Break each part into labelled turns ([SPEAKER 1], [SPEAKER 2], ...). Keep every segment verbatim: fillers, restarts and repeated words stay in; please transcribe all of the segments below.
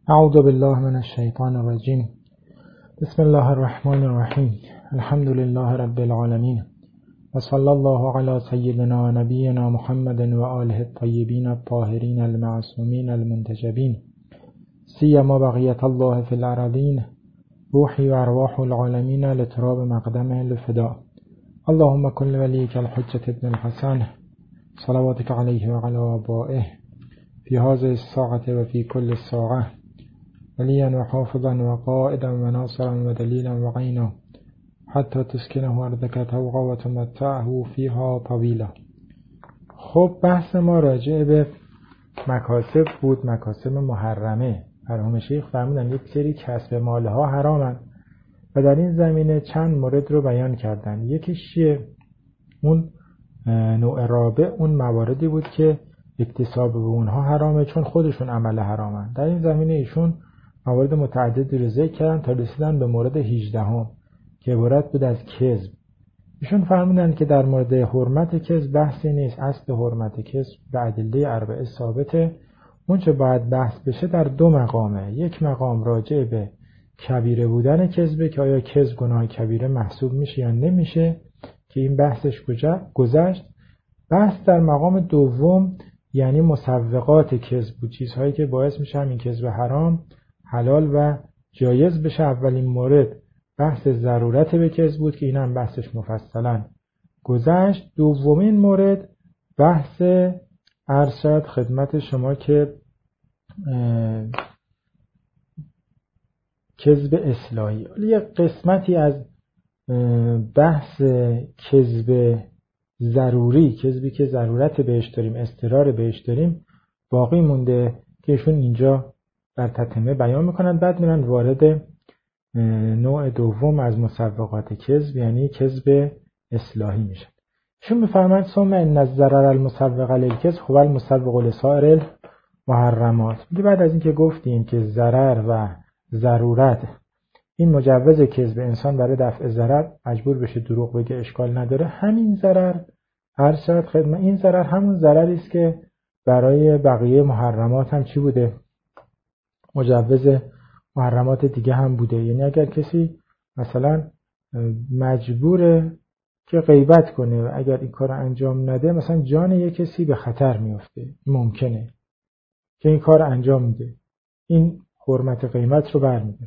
[SPEAKER 1] اعوذ بالله من الشیطان الرجیم. بسم الله الرحمن الرحیم. الحمد لله رب العالمین و صلی الله علی سیدنا و نبینا محمد و آله الطیبین الطاهرین المعصومین المنتجبین سیما بقیت الله فی الارضین روحی و ارواح العالمین لتراب مقدمه لفدا. اللهم کل ولیک الحجة ابن الحسن صلواتک علیه و علی آبائه فی هذه الساعة و فی کل ساعة وليا وحافظا وقائدا وناصرا ودليلا وعينا حتى تسكنه أرضك طوعا وتمتعه فيها طويلا. خب بحث ما راجع به مکاسب بود، مکاسب محرمه. مرحوم شیخ فرمودن یک سری کسب مالها حرامن و در این زمینه چند مورد رو بیان کردن. یکیش اون نوع رابع اون مواردی بود که اکتساب به اونها حرامه چون خودشون عمل حرامن. در این زمینه ایشون موارد متعددی رو ذکر کردن تا رسیدن به مورد هجدهم که عبارت بود از کذب. ایشون فرمودن که در مورد حرمت کذب بحثی نیست، اصل حرمت کذب به ادله اربعه ثابته. اون چه باید بحث بشه در دو مقامه. یک مقام راجع به کبیره بودن کذبه که آیا کذب گناه کبیره محسوب میشه یا نمیشه که این بحثش گذشت. بحث در مقام دوم یعنی مسوغات کذب بود، چیزهایی که باعث میشه این کذب حرام حلال و جایز بشه. اولین مورد بحث ضرورت به کذب بود که این هم بحثش مفصلا گذشت. دومین مورد بحث عرض شد خدمت شما که کذب اصلاحی. یه قسمتی از بحث کذب ضروری، کذبی که ضرورت بهش داریم، اضطرار بهش داریم، باقی مونده که ایشون اینجا در تتمه بیان میکنن. بعد میرن وارد نوع دوم از مسوغات کذب یعنی کذب اصلاحی میشن. ایشون میفرمایند ثم ان الضرر المسوغ للکذب هو المسوغ لسائر المحرمات. بعد از اینکه گفتیم که ضرر و ضرورت این مجوز کذب انسان برای دفع ضرر مجبور بشه دروغ بگه اشکال نداره، همین ضرر هر شرط خدمت این ضرر همون ضرری است که برای بقیه محرمات هم چی بوده؟ مجوز محرمات دیگه هم بوده. یعنی اگر کسی مثلا مجبوره که غیبت کنه و اگر این کار انجام نده مثلا جان یک کسی به خطر میفته، ممکنه که این کار انجام میده، این حرمت قیمت رو برمیده.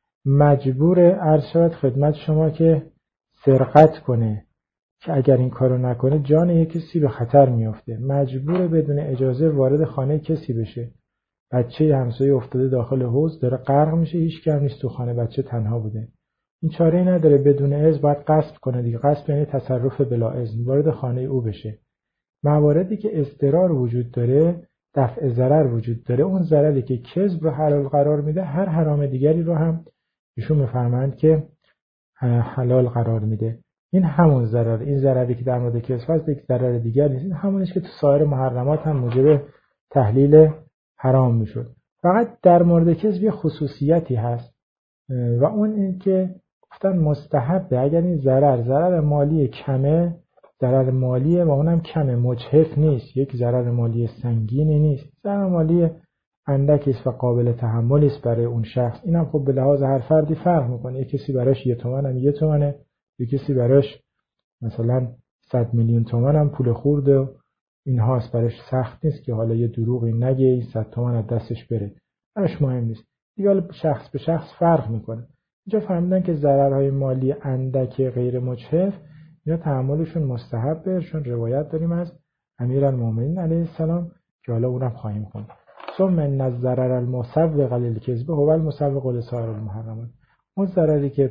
[SPEAKER 1] مجبوره عرض شود خدمت شما که سرقت کنه که اگر این کارو نکنه جان یک کسی به خطر میفته. مجبوره بدون اجازه وارد خانه کسی بشه، بچه همسایه افتاده داخل حوض داره غرق میشه، هیچ کی هم نیست تو خانه، بچه تنها بوده، این چاره‌ای نداره، بدون اذن باید غصب کنه دیگه. غصب یعنی تصرف بلا اذن، وارد خانه او بشه. مواردی که اضطرار وجود داره، دفع ضرر وجود داره، اون ضرری که کذب رو حلال قرار میده هر حرام دیگری رو هم ایشون میفرمایند که حلال قرار میده. این همون ضرر، این ضرری که در مورد کذب هست یک ضرر دیگر نیست، این همونیه که تو سایر محرمات هم موجب تحلیل حرام میشد. فقط در مورد کذب یه خصوصیتی هست و اون این که گفتن مستحبه اگر این ضرر ضرر مالی کمه، ضرر مالیه و اونم کمه، مجحف نیست، یک ضرر مالی سنگینی نیست، ضرر مالی اندکی است و قابل تحمل است برای اون شخص. اینم خب به لحاظ هر فردی فرق میکنه، یک کسی براش یه تومن هم یه تومنه، یک کسی براش مثلا صد میلیون تومن هم پول خورده و این هاست، براش سخت نیست که حالا یه دروغی نگه این صد تومن از دستش بره، براش مهم نیست دیگه. حالا شخص به شخص فرق میکنه. اینجا فهمیدن که ضررهای مالی اندک غیر مجحف اینا تحملشون مستحبه، چون روایت داریم از امیرالمومنین علیه السلام که حالا اونم خواهیم خوند. ثم ان الضرر المسوغ للکذب هو المسوغ لسائر المحرمات. اون ضرری که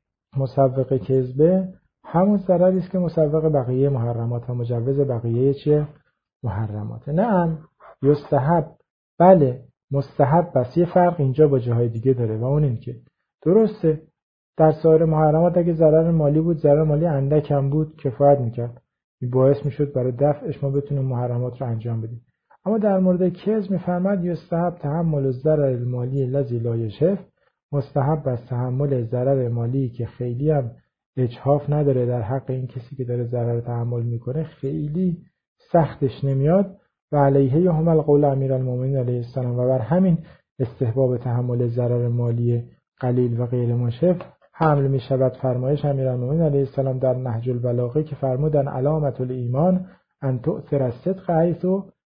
[SPEAKER 1] مسوغ کذبه همون ضرری است که مسوغ بقیه محرمات و مجوز بقیه چیه؟ محرمات. نعم یستحب، بله مستحب، بس یه فرق اینجا با جاهای دیگه داره و اون این که درسته در سایر محرمات اگه ضرر مالی بود، ضرر مالی اندک هم بود کفایت میکرد، این باعث میشد برای دفعش ما بتونیم محرمات رو انجام بدیم. اما در مورد کذب میفرماد یستحب تحمل الضرر المالی الذی لا یشف، مستحب است تحمل ضرر مالی که خیلی هم اجحاف نداره در حق این کسی که داره ضرر تحمل میکنه، خیلی سختش نمیاد و علیه هم القول امیرالمومنین علیه السلام و بر همین استحباب تحمل ضرر مالی قلیل و غیر مشف حمل می شود. فرمایش امیرالمومنین علیه السلام در نهج البلاغه که فرمودن علامت الایمان ان تؤثر الصدق حیث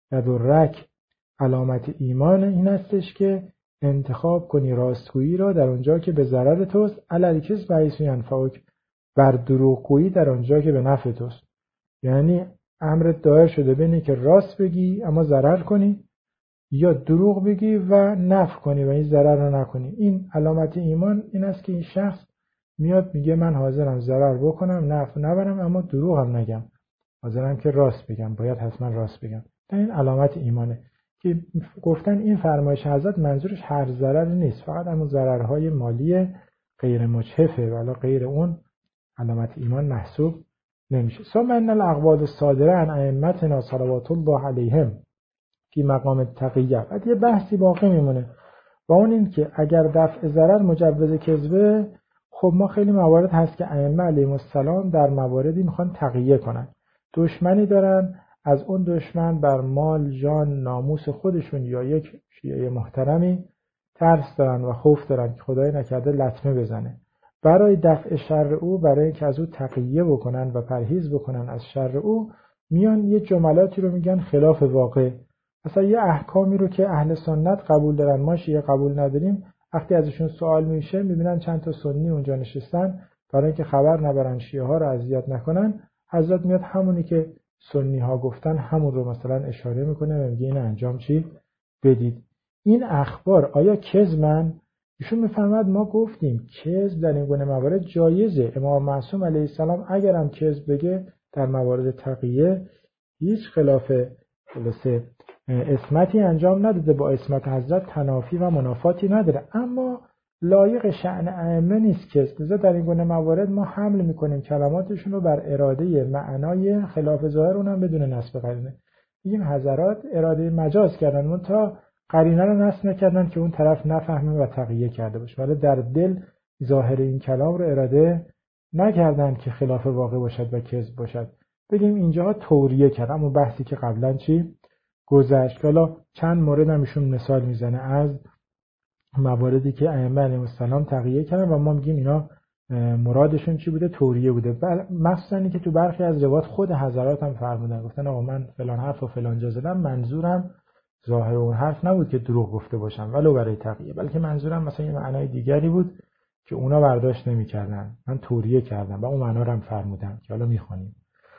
[SPEAKER 1] یضرک، علامت ایمان این استش که انتخاب کنی راستگویی را در اونجا که به ضرر توست، علی الکذب حیث ینفعک، بر دروغگویی در اونجا که به نفع توست. یعنی امرت دایر شده بینه که راست بگی اما ضرر کنی، یا دروغ بگی و نفع کنی و این ضرر رو نکنی. این علامت ایمان این است که این شخص میاد میگه من حاضرم ضرر بکنم نفع نبرم اما دروغم نگم، حاضرم که راست بگم، باید حتما راست بگم. این علامت ایمانه که گفتن این فرمایش حضرت منظورش هر ضرری نیست، فقط همون ضررهای مالی غیر مجحفه، ولی غیر اون علامت ایمان محسوب نمیشه. ثم ان الاقوال الصادره عن ائمتنا صلوات الله علیهم فی مقام التقیه. بعد یه بحثی باقی میمونه و اون این که اگر دفع ضرر مجوز کذبه، خب ما خیلی موارد هست که ائمه علیهم السلام در مواردی میخوان تقیه کنن، دشمنی دارن، از اون دشمن بر مال، جان، ناموس خودشون یا یک شیعه محترمی ترس دارن و خوف دارن که خدای نکرده لطمه بزنه. برای دفع شر او، برای اینکه از او تقیه بکنن و پرهیز بکنن از شر او، میان یه جملاتی رو میگن خلاف واقع. مثلا یه احکامی رو که اهل سنت قبول دارن ما شیعه قبول نداریم، وقتی ازشون سوال میشه میبینن چند تا سنی اونجا نشستن، برای اینکه خبر نبرن شیعه ها رو اذیت نکنن، حضرت میاد همونی که سنی ها گفتن همون رو مثلا اشاره میکنه و میگه این انجام چی بدید. این اخبار آیا کذبن؟ ایشون میفرماد ما گفتیم کذب در این گونه موارد جایزه. امام معصوم علیه السلام اگرم کذب بگه در موارد تقیه هیچ خلاف خلاصه عصمتی انجام نداده، با عصمت حضرت تنافی و منافاتی نداره، اما لایق شأن ائمه نیست کذب. لذا در این گونه موارد ما حمل میکنیم کلماتشون رو بر اراده معنای خلاف ظاهر، اونم بدون نصب قرینه. میگیم حضرات اراده مجاز کردن، اون تا قرینه رو نصب نکردن که اون طرف نفهمه و تقیه کرده باشه، ولی در دل ظاهر این کلام رو اراده نکردن که خلاف واقع باشد و کذب باشد. بگیم اینجا توریه کردن، اما بحثی که قبلا چی گذشت. حالا چند مورد هم ایشون مثال میزنه از مواردی که ائمه علیهم السلام تقیه کردن و ما میگیم اینا مرادشون چی بوده؟ توریه بوده. مخصوصا که تو برخی از روایات خود حضرات هم فرمودن، گفتن آقا من فلان حرف و فلان جا زدم، منظورم ظاهر اون حرف نبود که دروغ گفته باشم ولو برای تقیه، بلکه منظورم مثلا یه معنای دیگری بود که اونا برداشت نمی‌کردن، من توریه کردم و اون معنا رو هم فرمودن که حالا می‌خونیم.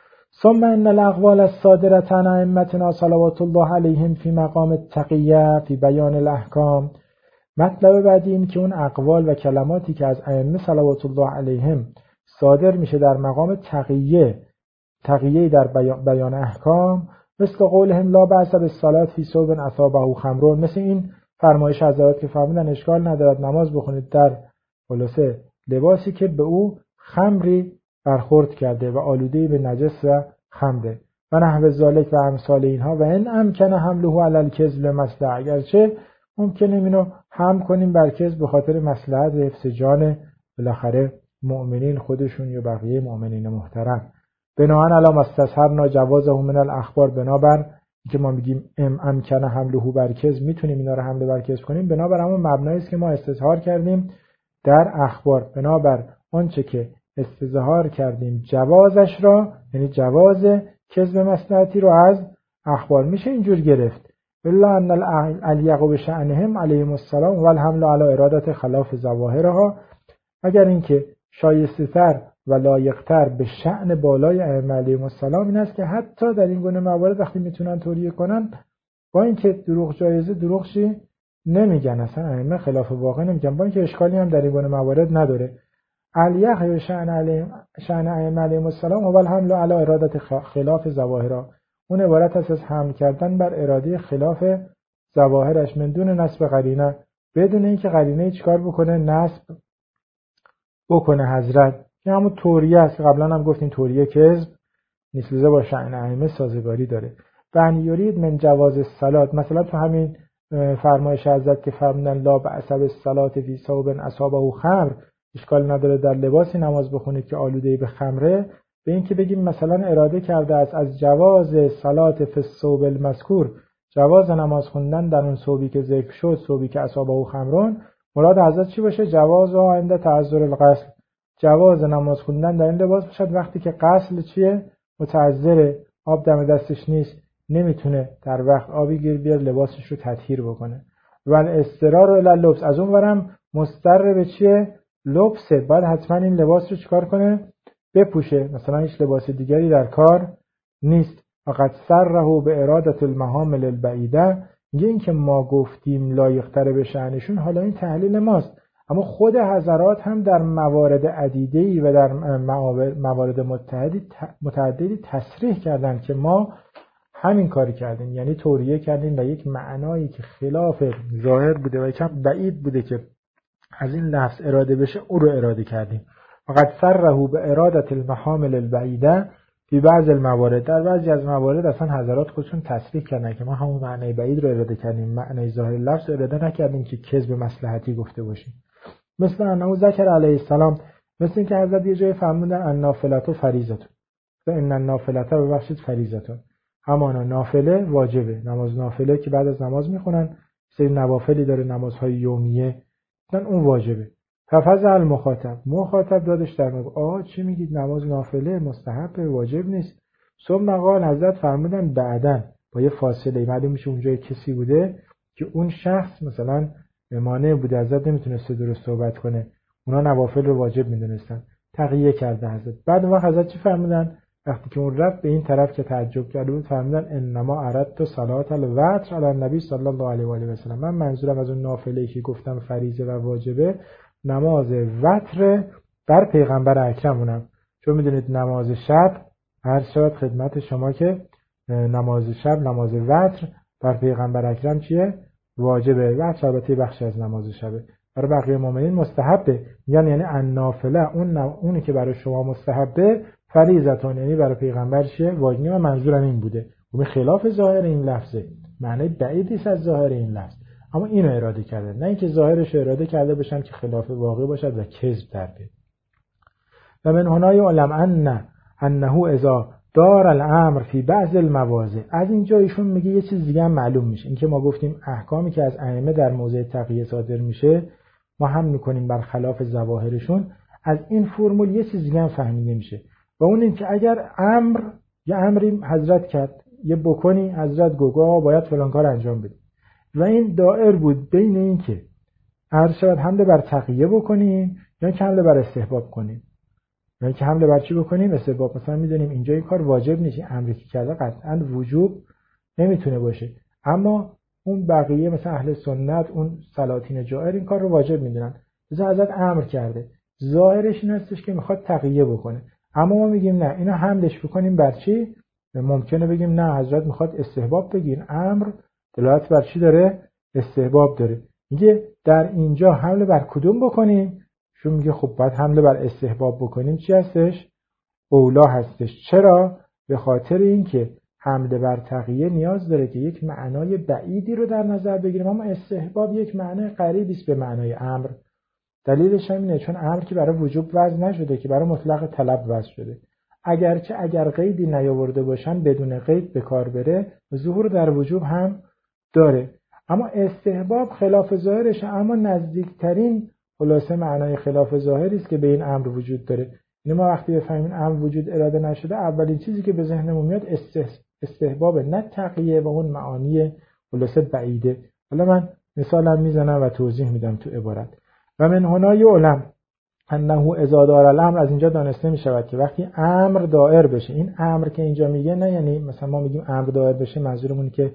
[SPEAKER 1] ثم ان الاقوال الصادره عن ائمتنا صلوات الله علیهم فی مقام التقیه فی بیان الاحکام. مطلب بعدی این که اون اقوال و کلماتی که از ائمه صلوات الله علیهم صادر میشه در مقام تقیه، تقیه در بیان احکام، مثل قولهم لا بأس بالصلاة فی ثوب اصابه خمر، مثل این فرمایش حضرات که فرمودن اشکال ندارد نماز بخونید در خلاصه لباسی که به او خمری برخورد کرده و آلوده به نجس و خمره و نحو ذالک و امثال اینها. و این امکن حمله علی الکذب مصلحه، اگرچه ممکنه اینو هم کنیم بر کذب به خاطر مصلحت حفظ جان بالاخره مؤمنین خودشون یا بقیه مؤمنین محترم. بناهن علی مستصحبنا جوازه من الاخبار، بنابر که ما میگیم ام امکن حمله بر کذب، میتونیم اینا رو حمله بر کذب کنیم بنابر همون مبنایی است که ما استظهار کردیم در اخبار، بنابر آنچه که استظهار کردیم جوازش را، یعنی جواز کذب مصلحتی رو از اخبار میشه اینجور گرفت. الا ان الیق بشأنهم علیهم السلام والحمل علی ارادت خلاف ظواهرها، اگر اینکه شایسته‌تر و لایق‌تر به شأن بالای ائمه علیهم السلام این است که حتی در این گونه موارد وقتی میتونن توریه کنن، با اینکه دروغ جایزه دروغشی نمیگن، اصلا ائمه خلاف واقع نمیگن، با اینکه اشکالی هم در این گونه موارد نداره. الیق به شأن علیهم شأن ائمه علیهم السلام و الحمل علی ارادت خلاف ظواهرها، اون عبارت است از حمل کردن بر اراده خلاف ظواهرش من دون نصب قرینه، بدون اینکه قرینه چیکار بکنه نصب بکنه حضرت، که همون توریه است که قبلا هم گفتیم توریه کذب نیست، لذا با شأن ائمه سازگاری داره. و یرید من جواز الصلات، مثلا تو همین فرمایش حضرت که فرمودن لا بأس بالصلاة فی ثوب اصابه خمر، اشکال نداره در لباسی نماز بخونید که آلوده به خمره، به این که بگیم مثلا اراده کرده است از جواز صلات فی الثوب المذکور، جواز نماز خوندن در اون ثوبی که ذکر شد، ثوبی که اصابه خمرون، مراد حضرت چی باشه؟ جواز عند تعذر الغسل، جواز نماز خوندن در این لباس باشد وقتی که غسل چیه؟ متعذر، آب دم دستش نیست، نمیتونه در وقت آبی گیر بیاره لباسش رو تطهیر بکنه. و الاضطرار الی اللبس، از اون ورم مضطر به چیه؟ لبسه، باید حتما این لباس رو چیکار کنه؟ بپوشه، مثلا هیچ لباس دیگری در کار نیست. فقط سره به ارادت المحامل البعیده، میگه این که ما گفتیم لایق‌تر به شأنشون، حالا این تحلیل ماست، اما خود حضرات هم در موارد عدیده‌ای و در موارد متعددی متعددی تصریح کردن که ما همین کاری کردیم، یعنی توریه کردیم و یک معنایی که خلاف ظاهر بوده و یکم بعید بوده که از این لفظ اراده بشه او رو اراده کردیم. فقط سره به ارادت المحامل البعیده فی بعض الموارد، در بعضی از موارد اصلا حضرات خودشون تصریح کردن که ما همون معنی بعید رو اراده کردیم، معنی ظاهر لفظ رو اراده نکردیم که کذب مصلحتی گفته باشیم. مثل انه ذکر علیه السلام، مثل اینکه حضرت یه جای فرمودن النافلة فریضة و ان النافلة ببخشید فریضة، همانا نافله واجبه، نماز نافله که بعد از نماز میخونن، سری نوافلی داره نمازهای یومیه، مثلا اون واجبه. ففزع المخاطب، مخاطب دادش در مقابل، آه چی میگید نماز نافله مستحب واجب نیست؟ ثم قال، حضرت فرمودن بعدن با یه فاصله، معلوم میشه اونجا کسی بوده که اون شخص مثلا مانع بوده، حضرت نمیتونسته درست صحبت کنه، اونا نوافل رو واجب میدونستن، تقیه کرده حضرت. بعد وقت حضرت چی فرمودن؟ وقتی که اون رفت به این طرف که تعجب کرده بود فرمودن انما اردت صلات الوتر علی النبی صلی الله علیه و آله و سلم، من منظورم از اون نافله‌ای که گفتم فریضه و واجبه نماز وتر بر پیغمبر اکرمونم، چون میدونید نماز شب هر شب خدمت شما که نماز شب نماز وتر بر پیغمبر اکرم چیه؟ واجبه. وتر البته بخشی از نماز شبه، برای بقیه مؤمنین مستحبه، یعنی یعنی النافله اون اونی که برای شما مستحبه فریضتون، یعنی برای پیغمبر چیه؟ واجبه. من منظورم این بوده، اون خلاف ظاهر این لفظه، معنی بعیدی است از ظاهر این لفظ، اما اینو اراده کرده، نه اینکه ظاهرش اراده کرده باشن که خلاف واقع باشد و کذب در بیاد. و من هنا یعلم ان انه اذا دار الامر فی بعض المواضع، از اینجا ایشون میگه یه چیز دیگه هم معلوم میشه، اینکه ما گفتیم احکامی که از ائمه در موضع تقیه صادر میشه ما هم میکنیم بر خلاف ظواهرشون، از این فرمول یه چیز دیگه هم فهمیده میشه، و اون این که اگر امر یا امری حضرت کرد، یه بکنی حضرت گفت باید فلان کار انجام بدی، و این دائر بود بین این که هر شاید حمله بر تقیه بکنیم یا که حمله بر استحباب کنیم، یا که حمله بر چی بکنیم؟ استحباب. مثلا میدونیم اینجا این کار واجب نیست، امری که کرده قطعا وجوب نمیتونه باشه، اما اون بقیه مثلا اهل سنت اون سلاطین جائر این کار رو واجب میدونن، مثلا حضرت امر کرده، ظاهرش این هستش که میخواد تقیه بکنه، اما ما میگیم نه، اینو حملش بکنیم بر چی؟ ممکنه بگیم نه حضرت میخواد استحباب بگیر، امر دلالت بر چی داره؟ استحباب داره. میگه در اینجا حمله بر کدوم بکنیم؟ چون میگه خب باید حمله بر استحباب بکنیم، چی هستش؟ اولا هستش. چرا؟ به خاطر اینکه حمله بر تقیه نیاز داره که یک معنای بعیدی رو در نظر بگیریم، اما استحباب یک معنای قریبی است به معنای امر. دلیلش همینه چون امر که برای وجوب وضع نشده، که برای مطلق طلب وضع شده. اگرچه اگر قیدی نیاورده باشن بدون قید به کار بره، ظهور در وجوب هم داره، اما استحباب خلاف ظاهرشه، اما نزدیکترین خلاصه معنای خلاف ظاهری است که به این امر وجود داره. یعنی ما وقتی بفهمیم امر وجود اراده نشده، اولین چیزی که به ذهنمون میاد استحباب، نه تقیه و اون معانی خلاصه بعیده. حالا من مثالم میزنم و توضیح میدم تو عبارت. و من هنا یعلم انه اذا دار الامر، از اینجا دانسته میشود که وقتی امر دائر بشه، این امر که اینجا میگه نه یعنی مثلا ما میگیم امر دائر بشه منظورمون که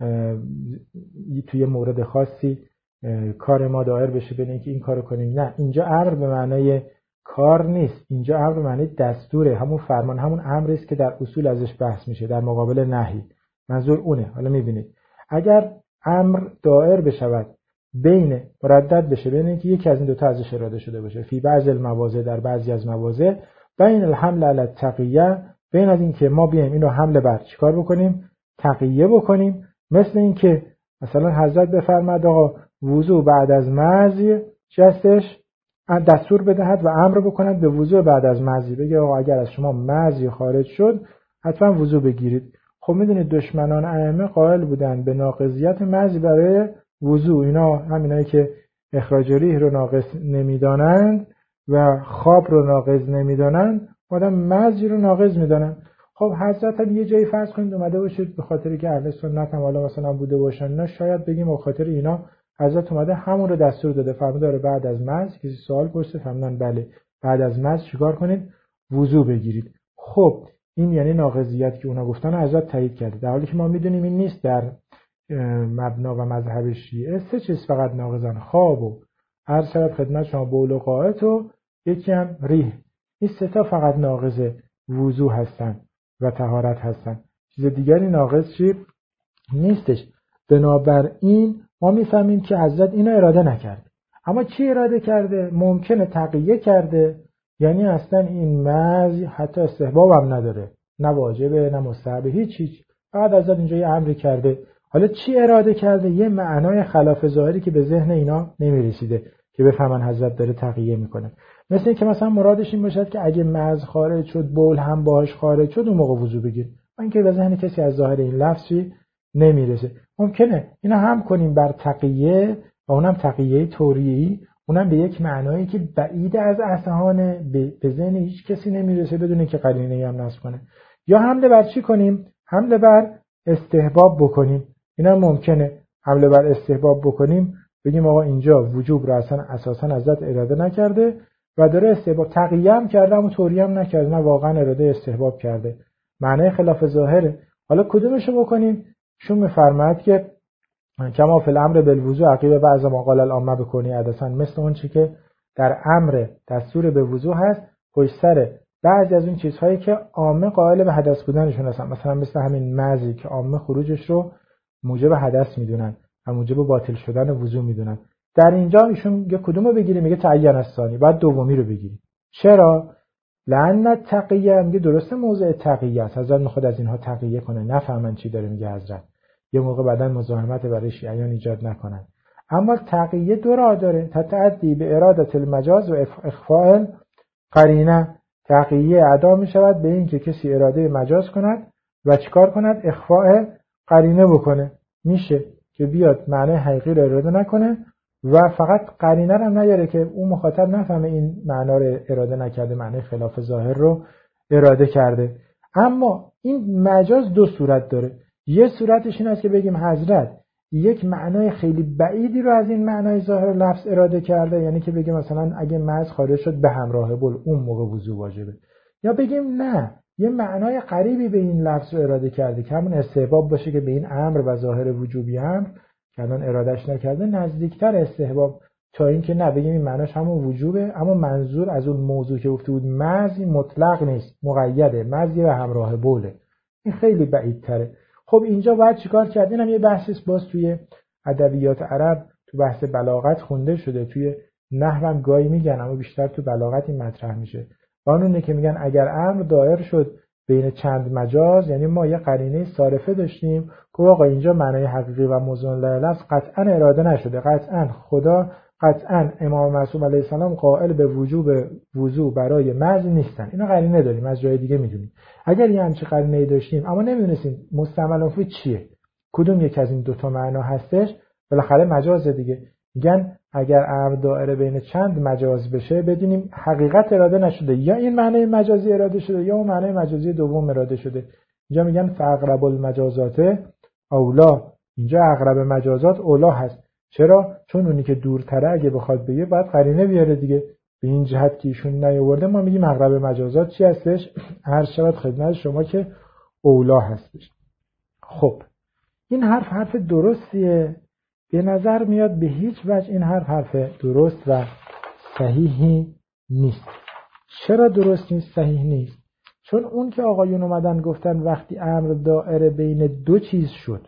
[SPEAKER 1] توی مورد خاصی کار ما دائر بشه ببینیم که این کارو کنیم، نه، اینجا امر به معنای کار نیست، اینجا امر به معنای دستوره، همون فرمان، همون امری است که در اصول ازش بحث میشه در مقابل نهی، منظور اونه. حالا میبینید اگر امر دائر بشود بین مردد بشه بین اینکه یکی از این دو تا ازش اراده شده باشه، فی بعض المواضع، در بعضی از مواضع، بین الحمل علی التقیه، بین از اینکه ما بیایم اینو حمله بر چیکار بکنیم؟ تقیه بکنیم. مثل اینکه مثلا حضرت بفرماد آقا وضو بعد از مزی چی هستش؟ دستور بدهد و امر بکند به وضو بعد از مزی، بگه آقا اگر از شما مزی خارج شد حتما وضو بگیرید. خب میدونید دشمنان ائمه قائل بودن به ناقضیت مزی برای وضو. اینا همینایی که اخراج ریح رو ناقض نمیدانند و خواب رو ناقض نمیدانند، آدم مزی رو ناقض میدانند. خب حضرت هم یه جایی فرض کنید اومده باشید به خاطر که اهل سنت هم حالا مثلا بوده باشن، نه شاید بگیم به خاطر اینا حضرت اومده همون رو دستور داده، فرموده بعد از مز کسی سوال پرسه فرمودن بله بعد از مز چیکار کنید؟ وضو بگیرید. خب این یعنی ناقضیت که اونا گفتن حضرت تایید کرده، در حالی که ما میدونیم این نیست. در مبنا و مذهب شیعه سه چیز فقط ناقضن: خواب و عرض شود خدمت شما بول و غائط و یکی هم ریح. این سه تا فقط ناقض وضو هستن و طهارت هستن، چیز دیگری ناقض چی نیستش. بنابراین ما میفهمیم که حضرت اینو اراده نکرده. اما چی اراده کرده؟ ممکنه تقیه کرده، یعنی اصلا این مزی حتی استحباب هم نداره، نه واجبه نه مستحبه، هیچ هیچ، فقط حضرت اینجا یه امری کرده. حالا چی اراده کرده؟ یه معنای خلاف ظاهری که به ذهن اینا نمیرسیده که بفهمن حضرت داره تقیه میکنه. مثل این که مثلا مرادش این باشد که اگه مز خارج شد بول هم باهاش خارج شد اون موقع وضو بگیر. این که به ذهن کسی از ظاهر این لفظی نمیرسه. ممکنه اینا هم کنیم بر تقیه و اونم تقیه طوریه‌ای، اونم به یک معنایی که بعید از اذهان به ذهن هیچ کسی نمیرسه بدون که قرینه‌ای هم نصب کنه. یا حمله بر چی کنیم؟ حمله بر استحباب بکنیم. اینا ممکنه حمله بر استحباب بکنیم، بگیم آقا اینجا وجوب رو اصلا اساسا حضرت اراده نکرده و داره استحباب تقیه هم کرده اما طوریه هم نکرده، نه واقعا اراده استحباب کرده، معنی خلاف ظاهره. حالا کدومشو بکنیم؟ شون میفرماید که کما فی الامر بالوضوء عقیب بعض ما قال العامه بکنی حدثا، مثل اون چی که در امر دستور به وضوء هست پشت سر بعضی از اون چیزهایی که عامه قائل به حدث بودنشون هستن، مثلا مثل همین مزی که عامه خروجش رو موجب حدث میدونن و موجب باطل شدن وضوء میدونن. در اینجا ایشون میگه کدومو بگیریم؟ میگه تعین الثانی، بعد دومی رو بگیریم. چرا؟ لأن تقیه، میگه درسته موضع تقیه است، حضرت میخواد از اینها تقیه کنه، نفهمن چی داره میگه حضرت، یه موقع بعدن مزاحمت برای شیعیان ایجاد نکنن. اما تقیه دو راه داره: تتعدی به اراده المجاز و اخفاء قرینه. تقیه ادا میشود به این که کسی اراده مجاز کند و چیکار کند؟ اخفاء قرینه بکنه. میشه که بیاد معنی حقیقی رو اراده نکنه و فقط قرینه رو نیاره که اون مخاطب نفهمه این معنا رو اراده نکرده، معنی خلاف ظاهر رو اراده کرده. اما این مجاز دو صورت داره. یه صورتش این است که بگیم حضرت یک معنای خیلی بعیدی رو از این معنای ظاهر لفظ اراده کرده، یعنی که بگیم مثلا اگه مز خارج شد به همراه بول اون موقع وضو واجبه. یا بگیم نه، یه معنای قریبی به این لفظ رو اراده کرده که همون استحباب باشه که به این امر و ظاهر وجوبی امر که الان ارادهش نکرده نزدیکتر استحباب، تا اینکه نه بگیم این معناش همون وجوبه اما منظور از اون موضوع که گفته بود مزی مطلق نیست، مقیده، مزی به همراه بوله. این خیلی بعیدتره. خب اینجا باید چیکار کرد؟ اینم یه بحثی است، باز توی ادبیات عرب تو بحث بلاغت خونده شده، توی نحو هم گاهی میگن اما بیشتر تو بلاغت این مطرح میشه. قانونه که میگن اگر امر دایر شد بین چند مجاز، یعنی ما یه قرینه صارفه داشتیم که آقا اینجا معنای حقیقی و مزون لفظ قطعا اراده نشده، قطعا خدا قطعا امام معصوم علیه السلام قائل به وجوب وضو برای مز نیستن، اینا قرینه داریم از جای دیگه میدونیم. اگر یه همچین قرینه‌ای داشتیم اما نمیدونستیم مستعمل فی چیه، کدوم یک از این دوتا معنا هستش، بالاخره مجاز دیگه. میگن اگر امر دائره بین چند مجاز بشه بدونیم حقیقت اراده نشده، یا این معنی مجازی اراده شده یا اون معنی مجازی دوم اراده شده. اینجا میگن فاقرب المجازات اولا، اینجا اقرب مجازات اولا هست. چرا؟ چون اونی که دورتره اگه بخواد بگه باید قرینه بیاره دیگه. به این جهت که ایشون نیاورده ما میگیم اقرب مجازات چی هستش؟ هر شود خدمت شما که اولا هستش. خب این حرف حرف درستیه؟ به نظر میاد به هیچ وجه این حرف حرف درست و صحیحی نیست. چرا درست نیست، صحیح نیست؟ چون اون که آقایون اومدن گفتن وقتی امر دائره بین دو چیز شد،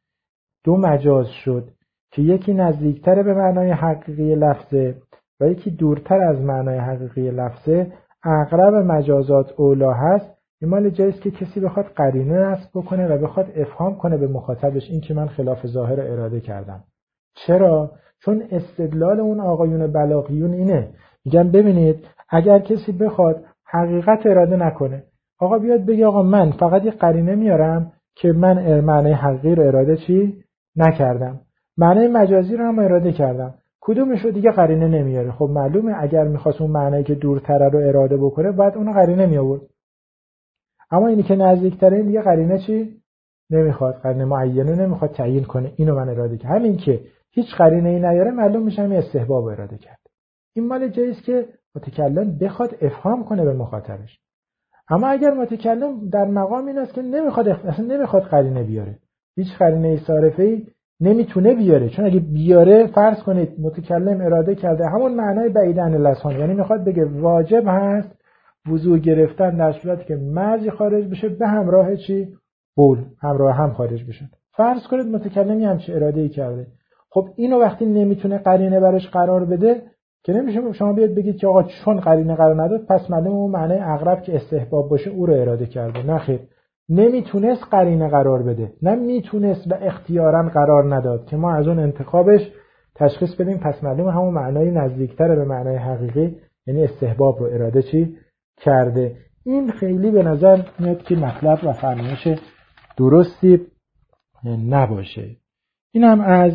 [SPEAKER 1] دو مجاز شد که یکی نزدیکتر به معنای حقیقی لفظه و یکی دورتر از معنای حقیقی لفظه، اقرب مجازات اولا هست، مال جایست که کسی بخواد قرینه نصب بکنه و بخواد افهام کنه به مخاطبش این که من خلاف ظاهر اراده کردم. چرا؟ چون استدلال اون آقایون بلاغیون اینه، میگن ببینید اگر کسی بخواد حقیقت اراده نکنه، آقا بیاد بگه آقا من فقط یه قرینه میارم که من معنی حقیقی رو اراده چی نکردم، معنی مجازی رو هم اراده کردم، کدومش رو دیگه قرینه نمیاره. خب معلومه اگر میخواست اون معنی که دورتره رو اراده بکنه باید اون قرینه می آورد، اما اینی که نزدیکتره این دیگه قرینه چی نمیخواد، قرینه معینه نمیخواد تعیین کنه اینو من اراده کردم. همین که هیچ قرینه ای نیاره معلوم میشه این استحباب اراده کرد. این مال جاییست که متکلم بخواد افهام کنه به مخاطبش. اما اگر متکلم در مقام این است که نمیخواد اصلا نمیخواد قرینه بیاره، هیچ قرینه صارفه‌ای نمیتونه بیاره، چون اگه بیاره فرض کنید متکلم اراده کرده همون معنای بعید عن اللسان، یعنی میخواد بگه واجب هست وضو گرفتن در صورتی که مزی خارج بشه به همراه چی بول همراه هم خارج بشه. فرض کنید متکلمی همچین اراده‌ای کرده. خب اینو وقتی نمیتونه قرینه براش قرار بده که نمیشه شما بیاد بگید که آقا چون قرینه قرار نداد پس معلومه اون معنی اقرب که استحباب باشه او رو اراده کرده. نه خیر، نمیتونست قرینه قرار بده، نه میتونست و اختیاراً قرار نداد که ما از اون انتخابش تشخیص بدیم پس معلومه همون معنای نزدیکتر به معنای حقیقی یعنی استحباب رو اراده چی کرده. این خیلی به نظر میاد که مطلب و فرمایش درستی نباشه. این هم از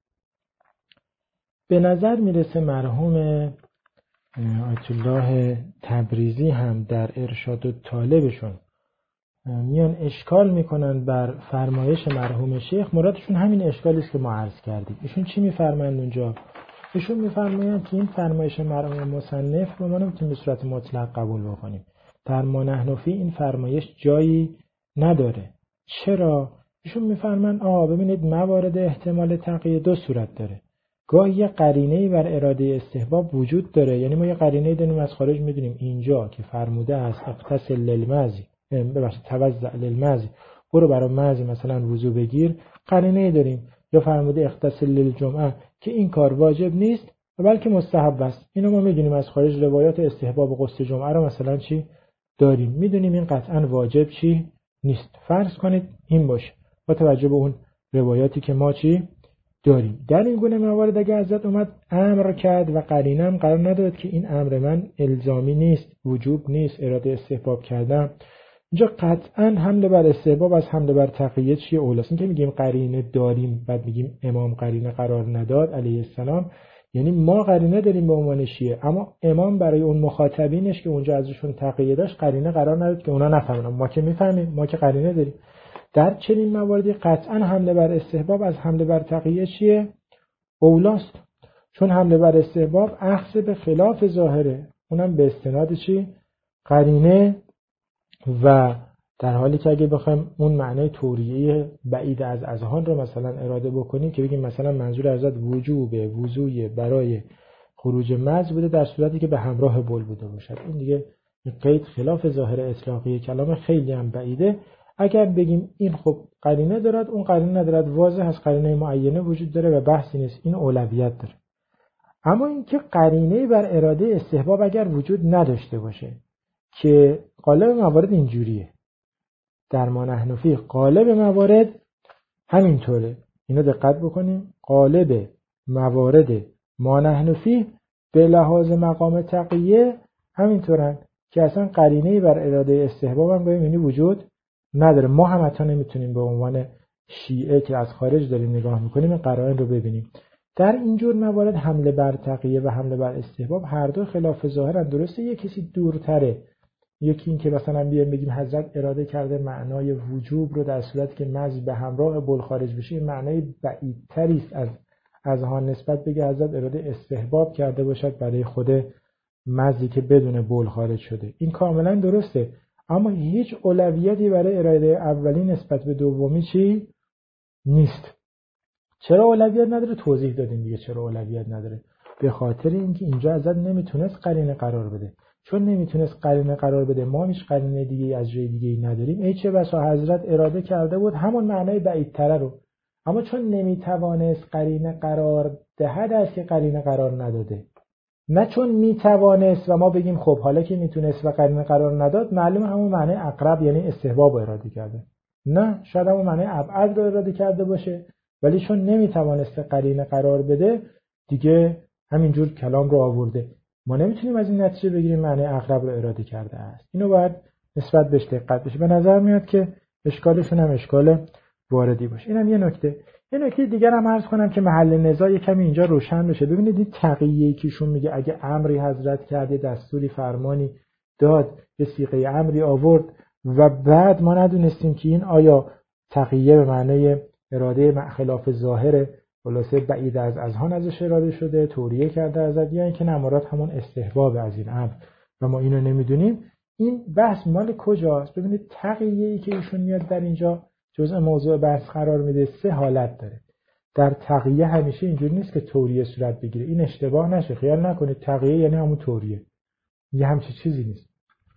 [SPEAKER 1] به نظر میرسه مرحوم آیت الله تبریزی هم در ارشاد الطالبشون میان اشکال میکنن بر فرمایش مرحوم شیخ. مرادشون همین اشکالی است که ما عرض کردیم. ایشون چی میفرمایند اونجا؟ ایشون میفرمایند که این فرمایش مرحوم مصنف رو ما نمیتونیم به صورت مطلق قبول بکنیم. در ما نحن فی این فرمایش جایی نداره. چرا؟ ایشون میفرمایند آ ببینید موارد احتمال تقیه دو صورت داره. گاهی یه قرینه‌ای بر اراده استحباب وجود داره، یعنی ما یه قرینه‌ای داریم از خارج میدونیم اینجا که فرموده است اغتسل للمزی ببخشید توضأ للمزی برو برای مزی مثلا وضو بگیر، قرینه‌ای داریم. یا فرموده اغتسل للجمعه که این کار واجب نیست و بلکه مستحب است. اینو ما میدونیم از خارج روایات استحباب غسل جمعه رو مثلا چی داریم، میدونیم این قطعا واجب چی نیست. فرض کنید این باشه با توجه به اون روایاتی که ما چی داریم. در این گونه موارد اگه حضرت اومد امر کرد و قرینه هم قرار نداد که این امر من الزامی نیست، وجوب نیست، اراده استحباب کردم، اینجا قطعا حمله بر استحباب از حمله بر تقیه چیه اولاست. این که میگیم قرینه داریم بعد میگیم امام قرینه قرار نداد علیه السلام، یعنی ما قرینه داریم به عنوان شیعه، اما امام برای اون مخاطبینش که اونجا ازشون تقیه داشت قرینه قرار نداد که اونا نفهمن. ما که میفهمیم، ما که قرینه داریم. در چنین مواردی قطعا حمله بر استحباب از حمله بر تقیه چیه اولاست، چون حمله بر استحباب اخذ به خلاف ظاهره، اونم به استناد چی قرینه. و در حالی که اگه بخوایم اون معنای توریه بعید از اذهان رو مثلا اراده بکنیم که بگیم مثلا منظور حضرت وجوب وضوی برای خروج مز بوده در صورتی که به همراه بول بوده باشد، این دیگه قید خلاف ظاهر اطلاقی کلام خیلی هم بعیده. اگر بگیم این خب قرینه دارد اون قرینه ندارد، واضح از قرینه معینه وجود داره و بحثی نیست، این اولویت داره. اما اینکه قرینه بر اراده استحباب اگر وجود نداشته باشه که قالب موارد اینجوریه، در ما نحن فی قالب موارد همینطوره، اینو دقت بکنیم. قالب موارد ما نحن فی به لحاظ مقام تقیه همینطورن که اصلا قرینه‌ای بر اراده استحباب هم گاهی وجود نداره. ما هم حتی نمیتونیم به عنوان شیعه که از خارج داریم نگاه میکنیم قرائن رو ببینیم. در اینجور موارد حمله بر تقیه و حمله بر استحباب هر دو خلاف ظاهرن. درسته یک کسی دورتره، یکی این که مثلا بیایم بگیم حضرت اراده کرده معنای وجوب رو در صورتی که مزی به همراه بول خارج بشه، این معنای بعیدتری است از از ها نسبت بگه حضرت اراده استحباب کرده باشد برای خود مزی که بدون بول خارج شده. این کاملا درسته، اما هیچ اولویتی برای اراده اولی نسبت به دومی چی نیست. چرا اولویت نداره؟ توضیح دادیم دیگه چرا اولویت نداره. به خاطر اینکه اینجا حضرت نمیتونست قرینه قرار بده. چون نمیتونست قرینه قرار بده، ما هیچ قرینه دیگه از جای دیگه نداریم. ای چه بسا حضرت اراده کرده بود همون معنای بعیدتره رو، اما چون نمیتوانست قرینه قرار دهد است که قرینه قرار نداده، نه چون میتوانست و ما بگیم خب حالا که میتونست و قرینه قرار نداد معلومه همون معنای اقرب یعنی استحباب اراده کرده. نه، شاید همون معنای ابعد رو اراده کرده باشه، ولی چون نمیتوانست قرینه قرار بده دیگه همینجور کلام رو آورده. ما نمیتونیم از این نتیجه بگیریم معنی اقرب رو اراده کرده است. اینو باید نسبت بهش دقت بشه. به نظر میاد که اشکالشون هم اشکال واردی باشه. اینم یه نکته. یه نکته دیگر هم عرض کنم که محل نزاع کمی اینجا روشن بشه. ببینید این تقیه‌ای که ایشون میگه اگه امری حضرت کرده، دستوری فرمانی داد، یه صیغه امری آورد و بعد ما ندونستیم که این آیا تقیه به معنای اراده خلاف ظاهر خلاصه بعید از اذهان ازش اراده شده، توریه کرده ازت، یا اینکه نمارات همون استحباب از این امر و ما اینو نمیدونیم. این بحث مال کجاست؟ ببینید تقیه‌ای که ایشون میاد در اینجا جزء موضوع بحث قرار میده سه حالت داره. در تقیه همیشه اینجوری نیست که توریه صورت بگیره. این اشتباه نشه، خیال نکنید تقیه یعنی همون توریه. یه همچین چیزی نیست.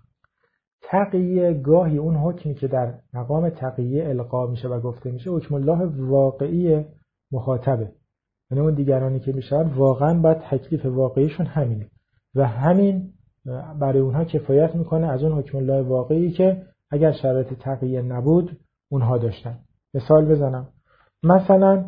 [SPEAKER 1] تقیه گاهی اون حکمی که در مقام تقیه القا میشه و گفته میشه حکم الله واقعی مخاطبه، یعنی اون دیگرانی که میشن واقعا باید تکلیف واقعیشون همینه و همین برای اونها کفایت میکنه از اون حکم الله واقعی که اگر شرایط تقیه نبود اونها داشتن. مثال بزنم، مثلا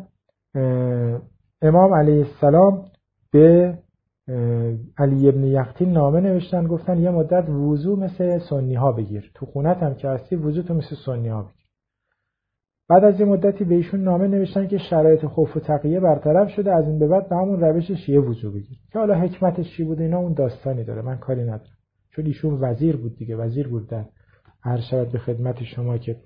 [SPEAKER 1] امام علیه السلام به علی ابن یقطین نامه نوشتن، گفتن یه مدت وضو مثل سنی ها بگیر، تو خونت هم که هستی وضو تو مثل سنی ها بگیر. بعد از یه مدتی به ایشون نامه نوشتن که شرایط خوف و تقیه برطرف شده، از این به بعد به همون روش شیعه وضو بگیر. که حالا حکمتش چی بوده اینا اون داستانی داره، من کاری ندارم، چون ایشون وزیر بود دیگه، وزیر بود در هر شود به خدمت شما که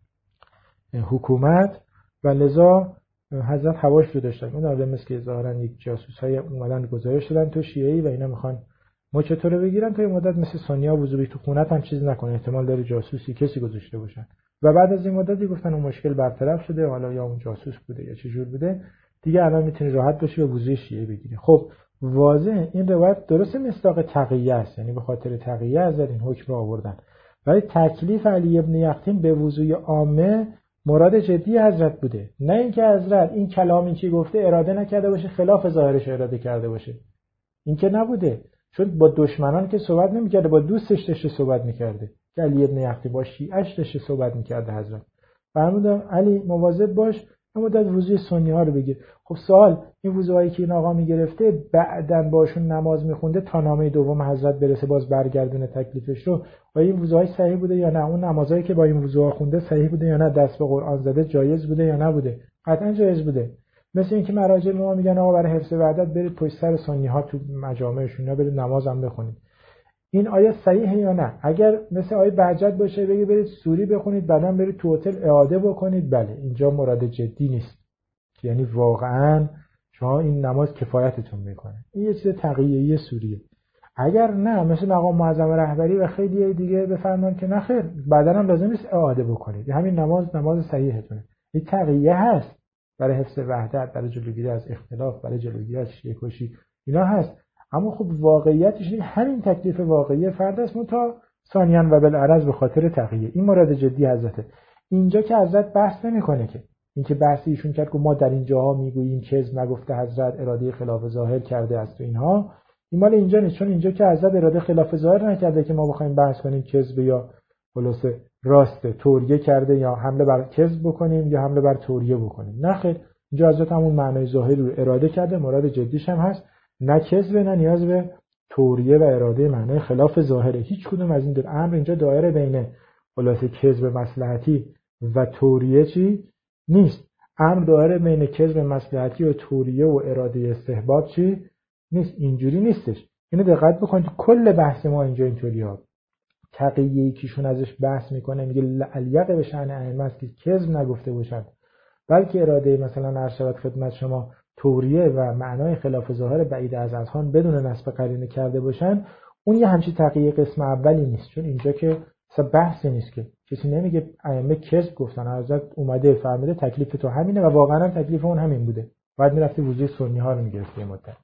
[SPEAKER 1] حکومت، و لذا حضرت هواش رو داشتن. اون آدم مثل که ظاهرا یک جاسوس های اومدن گزارش دادن تو شیعه‌ای و اینا میخوان مچ تو رو بگیرن، تو این مدت مثل سونیا وضوئی تو خونت هم چیز نکنه، احتمال داره جاسوسی کسی گذاشته باشن. و بعد از این مدتی گفتن اون مشکل برطرف شده، حالا یا اون جاسوس بوده یا چه جور بوده دیگه، الان میتونی راحت باشی و وضوی شیعه بگیری. خب واضحه این روایت درست مصداق تقیه است، یعنی به خاطر تقیه از این حکم رو آوردن. ولی تکلیف علی ابن یقطین به وضوی عامه مراد جدی حضرت بوده، نه اینکه حضرت این کلامی که گفته اراده نکرده باشه خلاف ظاهرش اراده کرده باشه. این که نبوده، چون با دشمنان که صحبت نمی‌کرده، با دوستش داشته صحبت می‌کرده. که علی ابن یقطین با شیعه‌اش داشته صحبت می‌کرده. حضرت فرمودن علی مواظب باش مدت وضوی سنی ها رو بگیر. خب سوال، این وضوهایی که این آقا میگرفته بعدن باشون نماز میخونده تا نامه دوم حضرت برسه باز برگردونه تکلیفش رو، آیا این وضوهای صحیح بوده یا نه؟ اون نمازایی که با این وضوها خونده صحیح بوده یا نه؟ دست به قرآن زده جایز بوده یا نبوده؟ قطعا جایز بوده. مثل اینکه مراجع ما میگن آقا برای حفظ وحدت برید پشت سر سنی ها تو مجامعشون برید نماز هم بخونید. این آیا صحیحه یا نه؟ اگر مثل آیه بهجت باشه بگه برید سوری بخونید بعداً برید تو هتل اعاده بکنید، بله اینجا مراد جدی نیست، یعنی واقعاً شما این نماز کفایتتون میکنه. این یه چیز تقیه‌ای سوریه. اگر نه مثل مقام معظم رهبری و خیلی دیگه بفرمان که نه خیر بعداً هم لازم نیست اعاده بکنید، همین نماز نماز صحیحتونه. این تقیه هست برای حفظ وحدت، برای جلوگیری از اختلاف، برای جلوگیری از شیعه کشی، اینا هست. اما خب واقعیتش این همین تکلیف واقعی فرد است، متا ثانیاً و بالعرض به خاطر تقیه. این مراد جدی حضرته. اینجا که حضرت بحث نمیکنه که اینکه بحثی ایشون کرد که ما در این جاها میگوییم کذب نگفته حضرت، اراده خلاف ظاهر کرده است و اینها، این مال اینجا نیست، چون اینجا که حضرت اراده خلاف ظاهر نکرده که ما بخوایم بحث کنیم کذب یا خلاصه راسته، توریه کرده یا حمله بر کذب بکنیم یا حمله بر توریه بکنیم. نه خیر، اینجا حضرت همون معنای ظاهری رو اراده کرده، مراد جدیش هم هست، نه کذب نه نیاز به توریه و اراده معنای خلاف ظاهره. هیچ کدوم از این دو امر اینجا دایره بین خلاصه کذب مصلحتی و توریه چی نیست. امر دایره بین کذب مصلحتی و توریه و اراده استحباب چی نیست. اینجوری نیستش. اینو دقت بکنید، کل بحث ما اینجا اینطوریه. تقیه‌ای کیشون ازش بحث میکنه میگه الیق به شأن ائمه است که کذب نگفته باشن، بلکه اراده مثلا ارشد خدمت شما توریه و معنای خلاف ظاهر بعید از اذهان بدون نسب قرینه کرده باشن. اون یه همچین تقیه قسم اولی نیست، چون اینجا که اصلا بحثی نیست، که کسی نمیگه ائمه کذب گفتن، حضرت اومده فرموده تکلیف تو همینه و واقعا تکلیف اون همین بوده، بعد میرفتی وضوی سنی ها رو میگرفتی مدت.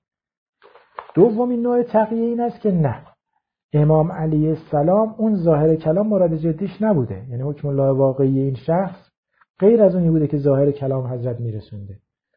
[SPEAKER 1] دومین نوع تقیه این است که نه، امام علیه السلام اون ظاهر کلام مراد جدیش نبوده، یعنی حکم الله واقعی این شخص غیر از اونی بوده که ظاهر کلام حضرت میرسونده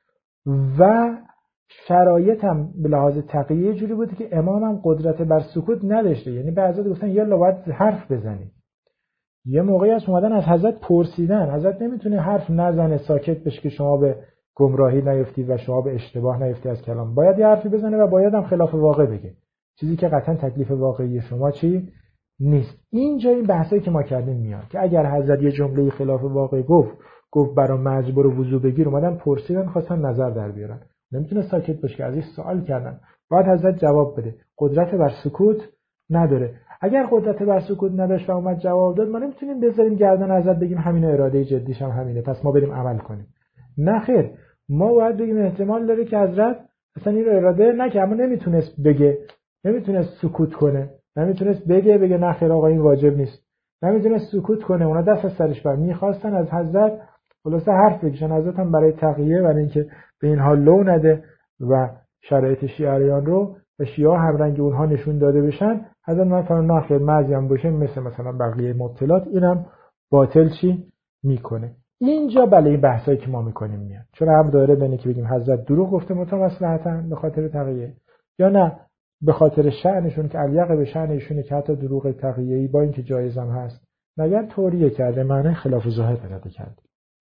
[SPEAKER 1] و شرایط هم به لحاظ تقیه جوری بوده که امام هم قدرت بر سکوت نداشته، یعنی به حضرت گفتن یالا باید حرف بزنید. یه موقعی از اومدن از حضرت پرسیدن، حضرت نمیتونه حرف نزنه ساکت بشه که شما به گمراهی نیفتید و شما به اشتباه نیفتید از کلام، باید یه حرفی بزنه و باید هم خلاف واقع بگه، چیزی که قطعا تکلیف واقعی شما چی نیست. اینجا این بحثایی که ما کردیم میاد که اگر حضرت یه جمله خلاف واقع گفت گفت برای مجبور وضو بگیر، اومدن پرسیدن خواستن نظر در بیارن، نمیتونه ساکت باشه که ازش سوال کردن، باید حضرت جواب بده. قدرت بر سکوت نداره. اگر قدرت بر سکوت نداشت و اومد جواب داد، ما نمیتونیم بذاریم گردن حضرت بگیم همین اراده جدیش هم همینه پس ما بریم عمل کنیم. نه خیر، ما باید بگیم احتمال داره که حضرت اصلا این رو اراده نکنه، اما نمیتونست بگه، نمیتونست سکوت کنه، نمیتونست بگه بگه نه خیر آقا این واجب نیست، نمیتونست سکوت کنه. اونا دست از سرش بر میخواستن از حضرت خلاصه حرف بکشن. حضرت هم برای تقیه، برای اینکه به اینها لو نده و شرایط شیعیان رو و شیعه هم رنگ اونها نشون داده بشن، حضرت من فرمان نه خیر مزی هم باشه مثل مثلا بقیه مبتلات اینم باطل چی میکنه. اینجا بله این بحثایی که ما میکنیم میاد، چون هم داره بینه که بگیم حضرت دروغ گفته متمصلحتاً به خاطر تقیه، یا نه به خاطر شأنشون که الیق به شأن ایشونه که حتی دروغ تقیه‌ای با اینکه جایز هم هست نگر توریه کرده، معنی خلاف ظاهر پیدا کرده.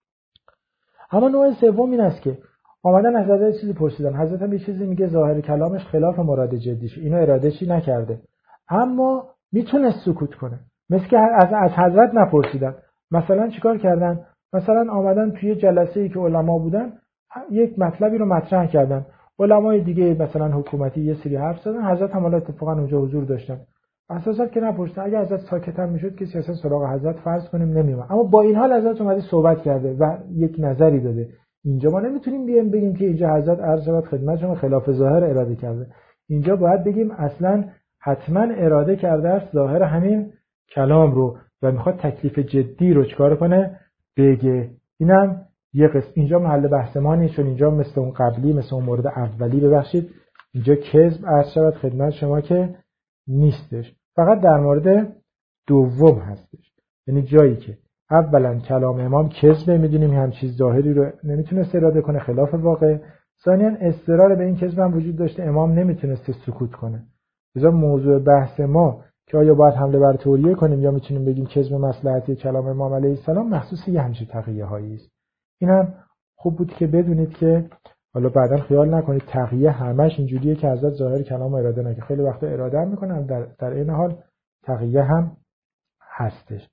[SPEAKER 1] اما نوع سوم این است که آمدن از حضرت چیزی پرسیدن، حضرت هم یه چیزی میگه ظاهر کلامش خلاف مراد جدیش، اینو اراده چی نکرده اما میتونه سکوت کنه. مثل که از از حضرت نپرسیدن. مثلا چیکار کردن؟ مثلا آمدن توی جلسه‌ای که علما بودن یک مطلبی رو مطرح کردن، علمای دیگه مثلا حکومتی یه سری حرف زدن، حضرت هم حالا اتفاقا اونجا حضور داشتن، اساسا که نپرسیدن. اگه حضرت ساکت هم میشد که سیاست سراغ حضرت فرض کنیم نمیومد، اما با این حال حضرت اومده صحبت کرده و یک نظری داده. اینجا ما نمیتونیم بیایم بگیم که اینجا حضرت عرض شود خدمت شما خلاف ظاهر اراده کرده. اینجا باید بگیم اصلا حتما اراده کرده است ظاهر همین کلام رو و میخواد تکلیف جدی رو چیکار کنه بگه. اینم یه قسم. اینجا محل بحث ما نیست، چون اینجا مثل اون قبلی، مثل اون مورد اولی ببخشید اینجا کذب عرض شود خدمت شما که نیستش، فقط در مورد دوم هستش. یعنی جایی که اولا کلام امام کذبه، میدونیم هم چیز ظاهری رو نمیتونست اراده کنه خلاف واقع، ثانیاً اضطرار به این کذب هم وجود داشته، امام نمیتونست سکوت کنه. لذا موضوع بحث ما که آیا باید حمله بر توریه کنیم یا میتونیم بگیم کذب مصلحتی کلام امام علیه السلام، مخصوص یه همچین تقیه هایی است. اینم خوب بود که بدونید که حالا بعداً خیال نکنید تقیه همش اینجوریه که حضرت ظاهر کلام اراده نکنه. خیلی وقتا اراده هم میکنن، در در این حال تقیه هم هستش.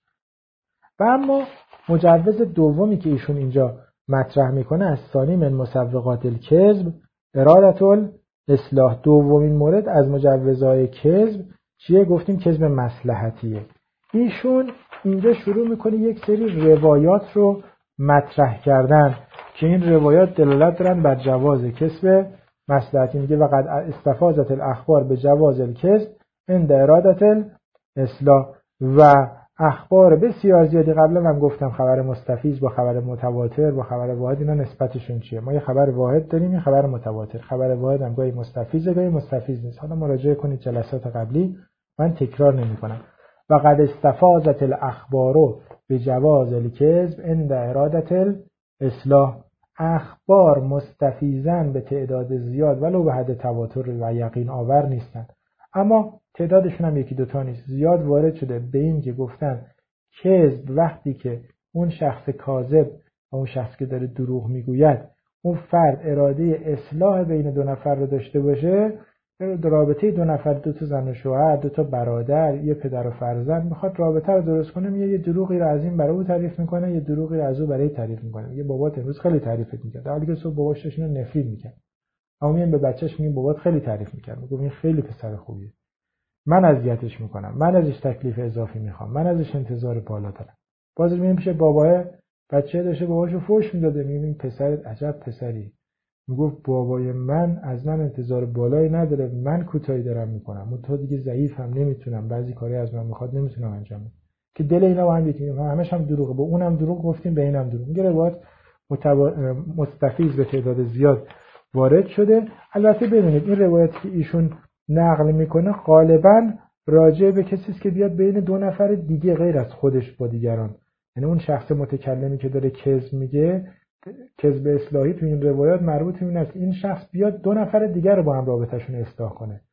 [SPEAKER 1] و اما مجوز دومی که ایشون اینجا مطرح میکنه از ثانی من مسوقات الکذب ارادت الاصلاح. دومین مورد از مجوزهای کذب چیه؟ گفتیم کذب مصلحتیه. ایشون اینجا شروع میکنه یک سری روایات رو مطرح کردن که این روایات دلالت دارن بر جواز کسب مصلحتی. میگه وقد استفاضت الاخبار به جواز الکسب عند ارادت الاصلاح. و اخبار بسیار زیادی، قبلا هم گفتم خبر مستفیض با خبر متواتر با خبر واحد اینا نسبتشون چیه؟ ما یه خبر واحد داریم، یه خبر متواتر. خبر واحد هم گاهی مستفیضه گاهی مستفیض نیست. حالا مراجعه کنید جلسات قبلی، من تکرار نمی‌کنم. وقد استفاضت الاخبار به جواز الکذب عند ارادت الاصلاح. اخبار مستفیضن به تعداد زیاد ولو به حد تواتر و یقین آور نیستن، اما تعدادشون هم یکی دوتا نیست، زیاد وارد شده به این که گفتن کذب وقتی که اون شخص کاذب و اون شخص که داره دروغ میگوید اون فرد اراده اصلاح بین دو نفر رو داشته باشه، رابطه دو نفر، دو تا زن و شوهر، دو تا برادر، یه پدر و فرزند، میخواد رابطه رو درست کنه، میگه یه دروغی رو از این برای او تعریف میکنه، یه دروغی رو از او برای تعریف میکنه. میگه بابات امروز خیلی تعریفت میکرد، در حالی که صبح باباش داشت اینو نفرین میکرد. اما میگه به بچه‌ش میگه بابات خیلی تعریف میکرد، میگه این خیلی پسر خوبیه، من اذیتش میکنم، من ازش تکلیف اضافی میخوام، من ازش انتظار بالا دارم. باز میگه میشه باباه بچه داشته باباشو فحش میداده، میگه این پسر عجب پسری، میگفت بابای من از من انتظار بالایی نداره، من کوتاهی دارم میکنم، من تا دیگه ضعیفم، نمیتونم، بعضی کاری از من میخواد نمیتونم انجام بدم. که دل اینا با هم یکی، همش هم دروغه، با اونم دروغ گفتیم به اینم دروغ. میگه روایت متو... مستفیض به تعداد زیاد وارد شده. البته ببینید این روایت که ایشون نقل میکنه غالبا راجع به کسی است که بیاد بین دو نفر دیگه غیر از خودش با دیگران، یعنی اون شخص متکلمی که داره کذب میگه، کذب اصلاحی تو این روایات مربوط به این است این شخص بیاد دو نفر دیگر رو با هم رابطهشون اصلاح کنه.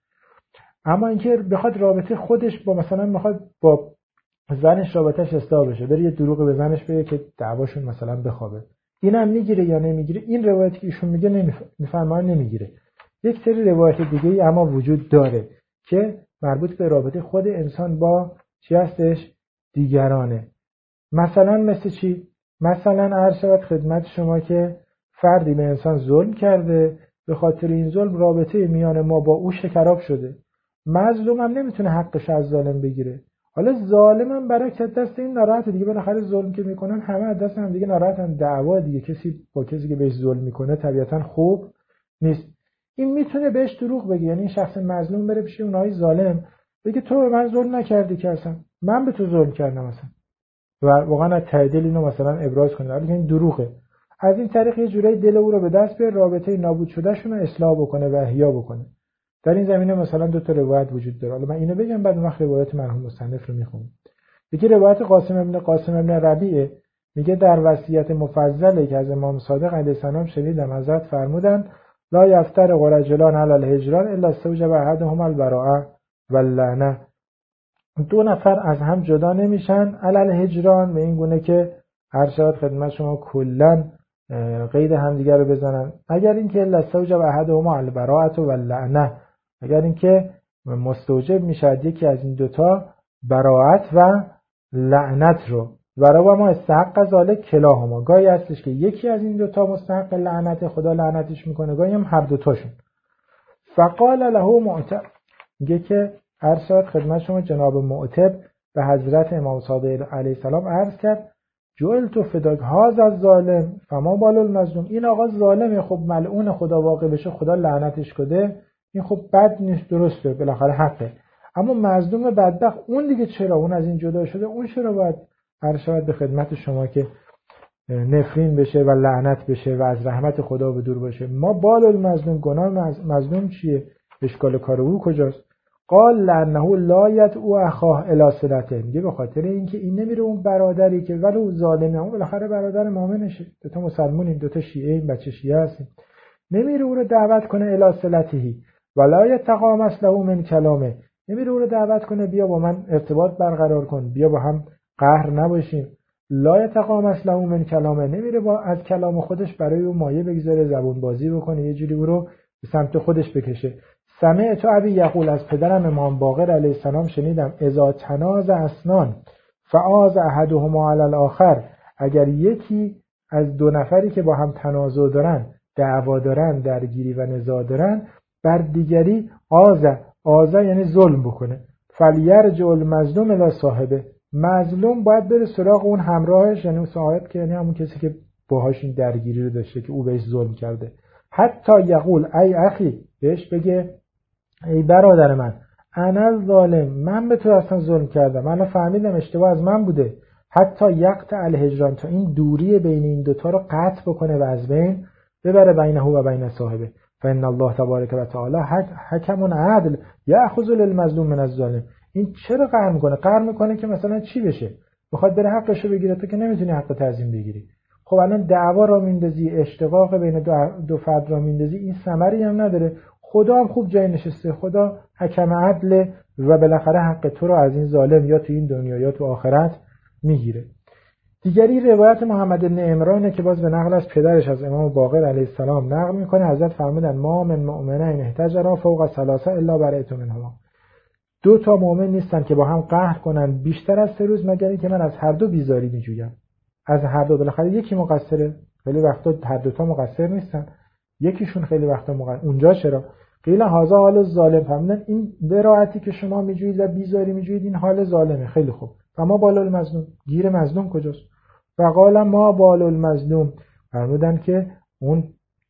[SPEAKER 1] اما اینکه بخواد رابطه خودش با مثلا میخواد با زنش رابطهش اصلاح بشه، بره یه دروغ به زنش بگه که دعواشون مثلا بخوابه، اینم میگیره یا نمیگیره؟ این روایتی که ایشون میگه میفهمن نمیگیره. یک سری روایت دیگه ای اما وجود داره که مربوط به رابطه خود انسان با چی هستش؟ دیگرانه. مثلا مثل چی؟ مثلا عرض شود خدمت شما که فردی به انسان ظلم کرده، به خاطر این ظلم رابطه میان ما با او شکراب شده. مظلوم هم نمیتونه حقش از ظالم بگیره. حالا ظالم هم برای که دست این ناراحت دیگه، بالاخره ظلم که میکنن همه از دست هم دیگه ناراحتن، دعوا دیگه، کسی با کسی که بهش ظلم میکنه طبیعتا خوب نیست. این میتونه بهش دروغ بگه، یعنی این شخص مظلوم بره پیش اونای ظالم بگه تو به من ظلم نکردی که اصلا من به تو ظلم کردم مثلا، و واقعا از ته دل اینو مثلا ابراز کنه، ولی این دروغه. از این طریق یه جورایی دل او رو به دست بیاره، رابطه نابود شده شون رو اصلاح بکنه و احیا بکنه. در این زمینه مثلا دو تا روایت وجود داره. حالا من اینو بگم بعد وقت روایت مرحوم مصنف رو میخونم. یکی روایت قاسم ابن قاسم ابن ربیعه، میگه در وصیت مفضلی که از امام صادق علیه السلام شنیدم حضرت فرمودن لا یفترق رجلان علی الهجران الا استوجب احدهما البراءه واللعنه. دو نفر از هم جدا نمیشن علی الهجران، به این گونه که هر شاد خدمت شما کلا قید همدیگه رو بزنن، اگر اینکه الا استوجب احدهما البراءه واللعنه، اگر اینکه مستوجب میشه یکی از این دوتا براءت و لعنت رو، ورا ما استحق ذالک کلاهما، گاهی هستش که یکی از این دوتا مستحق لعنت، خدا لعنتش میکنه، گاهی هم هر دوتاشون. فقال له معتب، میگه که ارشاد خدمت شما جناب معتب به حضرت امام صادق علیه السلام عرض کرد جعلت فداک هذا الظالم فما بال المظلوم، این آقا ظالمه، خب ملعون خدا واقع بشه، خدا لعنتش کنه، این خب بد نیست، درسته، بالاخره حقه، اما مظلوم بدبخت اون دیگه چرا، اون از این جدا شده، اون چرا باید ارشاد به خدمت شما که نفرین بشه و لعنت بشه و از رحمت خدا به دور باشه؟ ما بال المظلوم، گناه مظلوم چیه؟ اشکال کار او کجاست؟ قال لانه لا یدعو اخاه الی صلته، میگه به خاطر اینکه این نمیره اون برادری که ولو ظالمه، اون بالاخره برادر مؤمنشه، دو تا مسلمونیم، دو تا شیعه ایم، بچه شیعه هستیم، نمیره او رو دعوت کنه الی صلته ولا یتقامس له من کلامه، نمیره او رو دعوت کنه بیا با من ارتباط برقرار کن، بیا با هم قهر نباشیم. لا یتقامس له من کلامه، نمیره با از کلام خودش برای او مایه بگذاره، زبون بازی بکنه، یه جوری او رو به سمت خودش بکشه. سمعت ابی یقول، از پدرم امام باقر علیه السلام شنیدم اذا تنازع اسنان فآز احدهما علی الاخر، اگر یکی از دو نفری که با هم تنازع دارن، دعوا دارن، درگیری و نزاع دارن، بر دیگری آز، آز یعنی ظلم بکنه، فلیرجع المظلوم الی صاحبه، مظلوم باید بره سراغ اون همراهش، یعنی صاحب که یعنی همون کسی که باهاش این درگیری رو داشته که او بهش ظلم کرده، حتی یقول ای اخی، بهش بگه ای برادر من، انا ظالم، من به تو اصلا ظلم کردم، من فهمیدم اشتباه از من بوده، حتی یقطع الهجران، تا این دوری بین این دوتا رو قطع بکنه و از بین ببره، بینه و بین صاحبه. فان الله تبارک و تعالی حکم عدل یاخذ للمظلوم من الظالم. این چرا قهر میکنه؟ قهر میکنه که مثلا چی بشه؟ بخواد بره حقش رو بگیره، تو که نمیتونی حق تعظیم بگیری. خب الان دعوا را میندازی، اشتقاق بین دو, دو فرد را میندازی، این ثمری هم نداره. خدا هم خوب جای نشسته، خدا حکم عدل و بالاخره حق تو رو از این ظالم یا تو این دنیا یا تو آخرت میگیره. دیگری روایت محمد بن عمران که باز به نقل از پدرش از امام باقر علیه السلام نقل میکنه، حضرت فرمودن ما من مؤمنین احتجرا فوق ثلاثه الا برئت منهما، دو تا مؤمن نیستن که با هم قهر کنن بیشتر از سه روز مگر اینکه من از هر دو بیزاری میجویم. از هر دو بالاخره یکی مقصره، خیلی وقتا هر دو تا مقصر نیستن، یکیشون خیلی وقتا مقصر. اونجا چرا؟ قیل هذا حال ظالم، فرمودن این براعتی که شما میجوید و بیزاری میجوید این حال ظالمه. خیلی خوب، و ما بال المظلوم، گیر مظلوم کجاست؟ فقال ما بال المظلوم، فرمودن که اون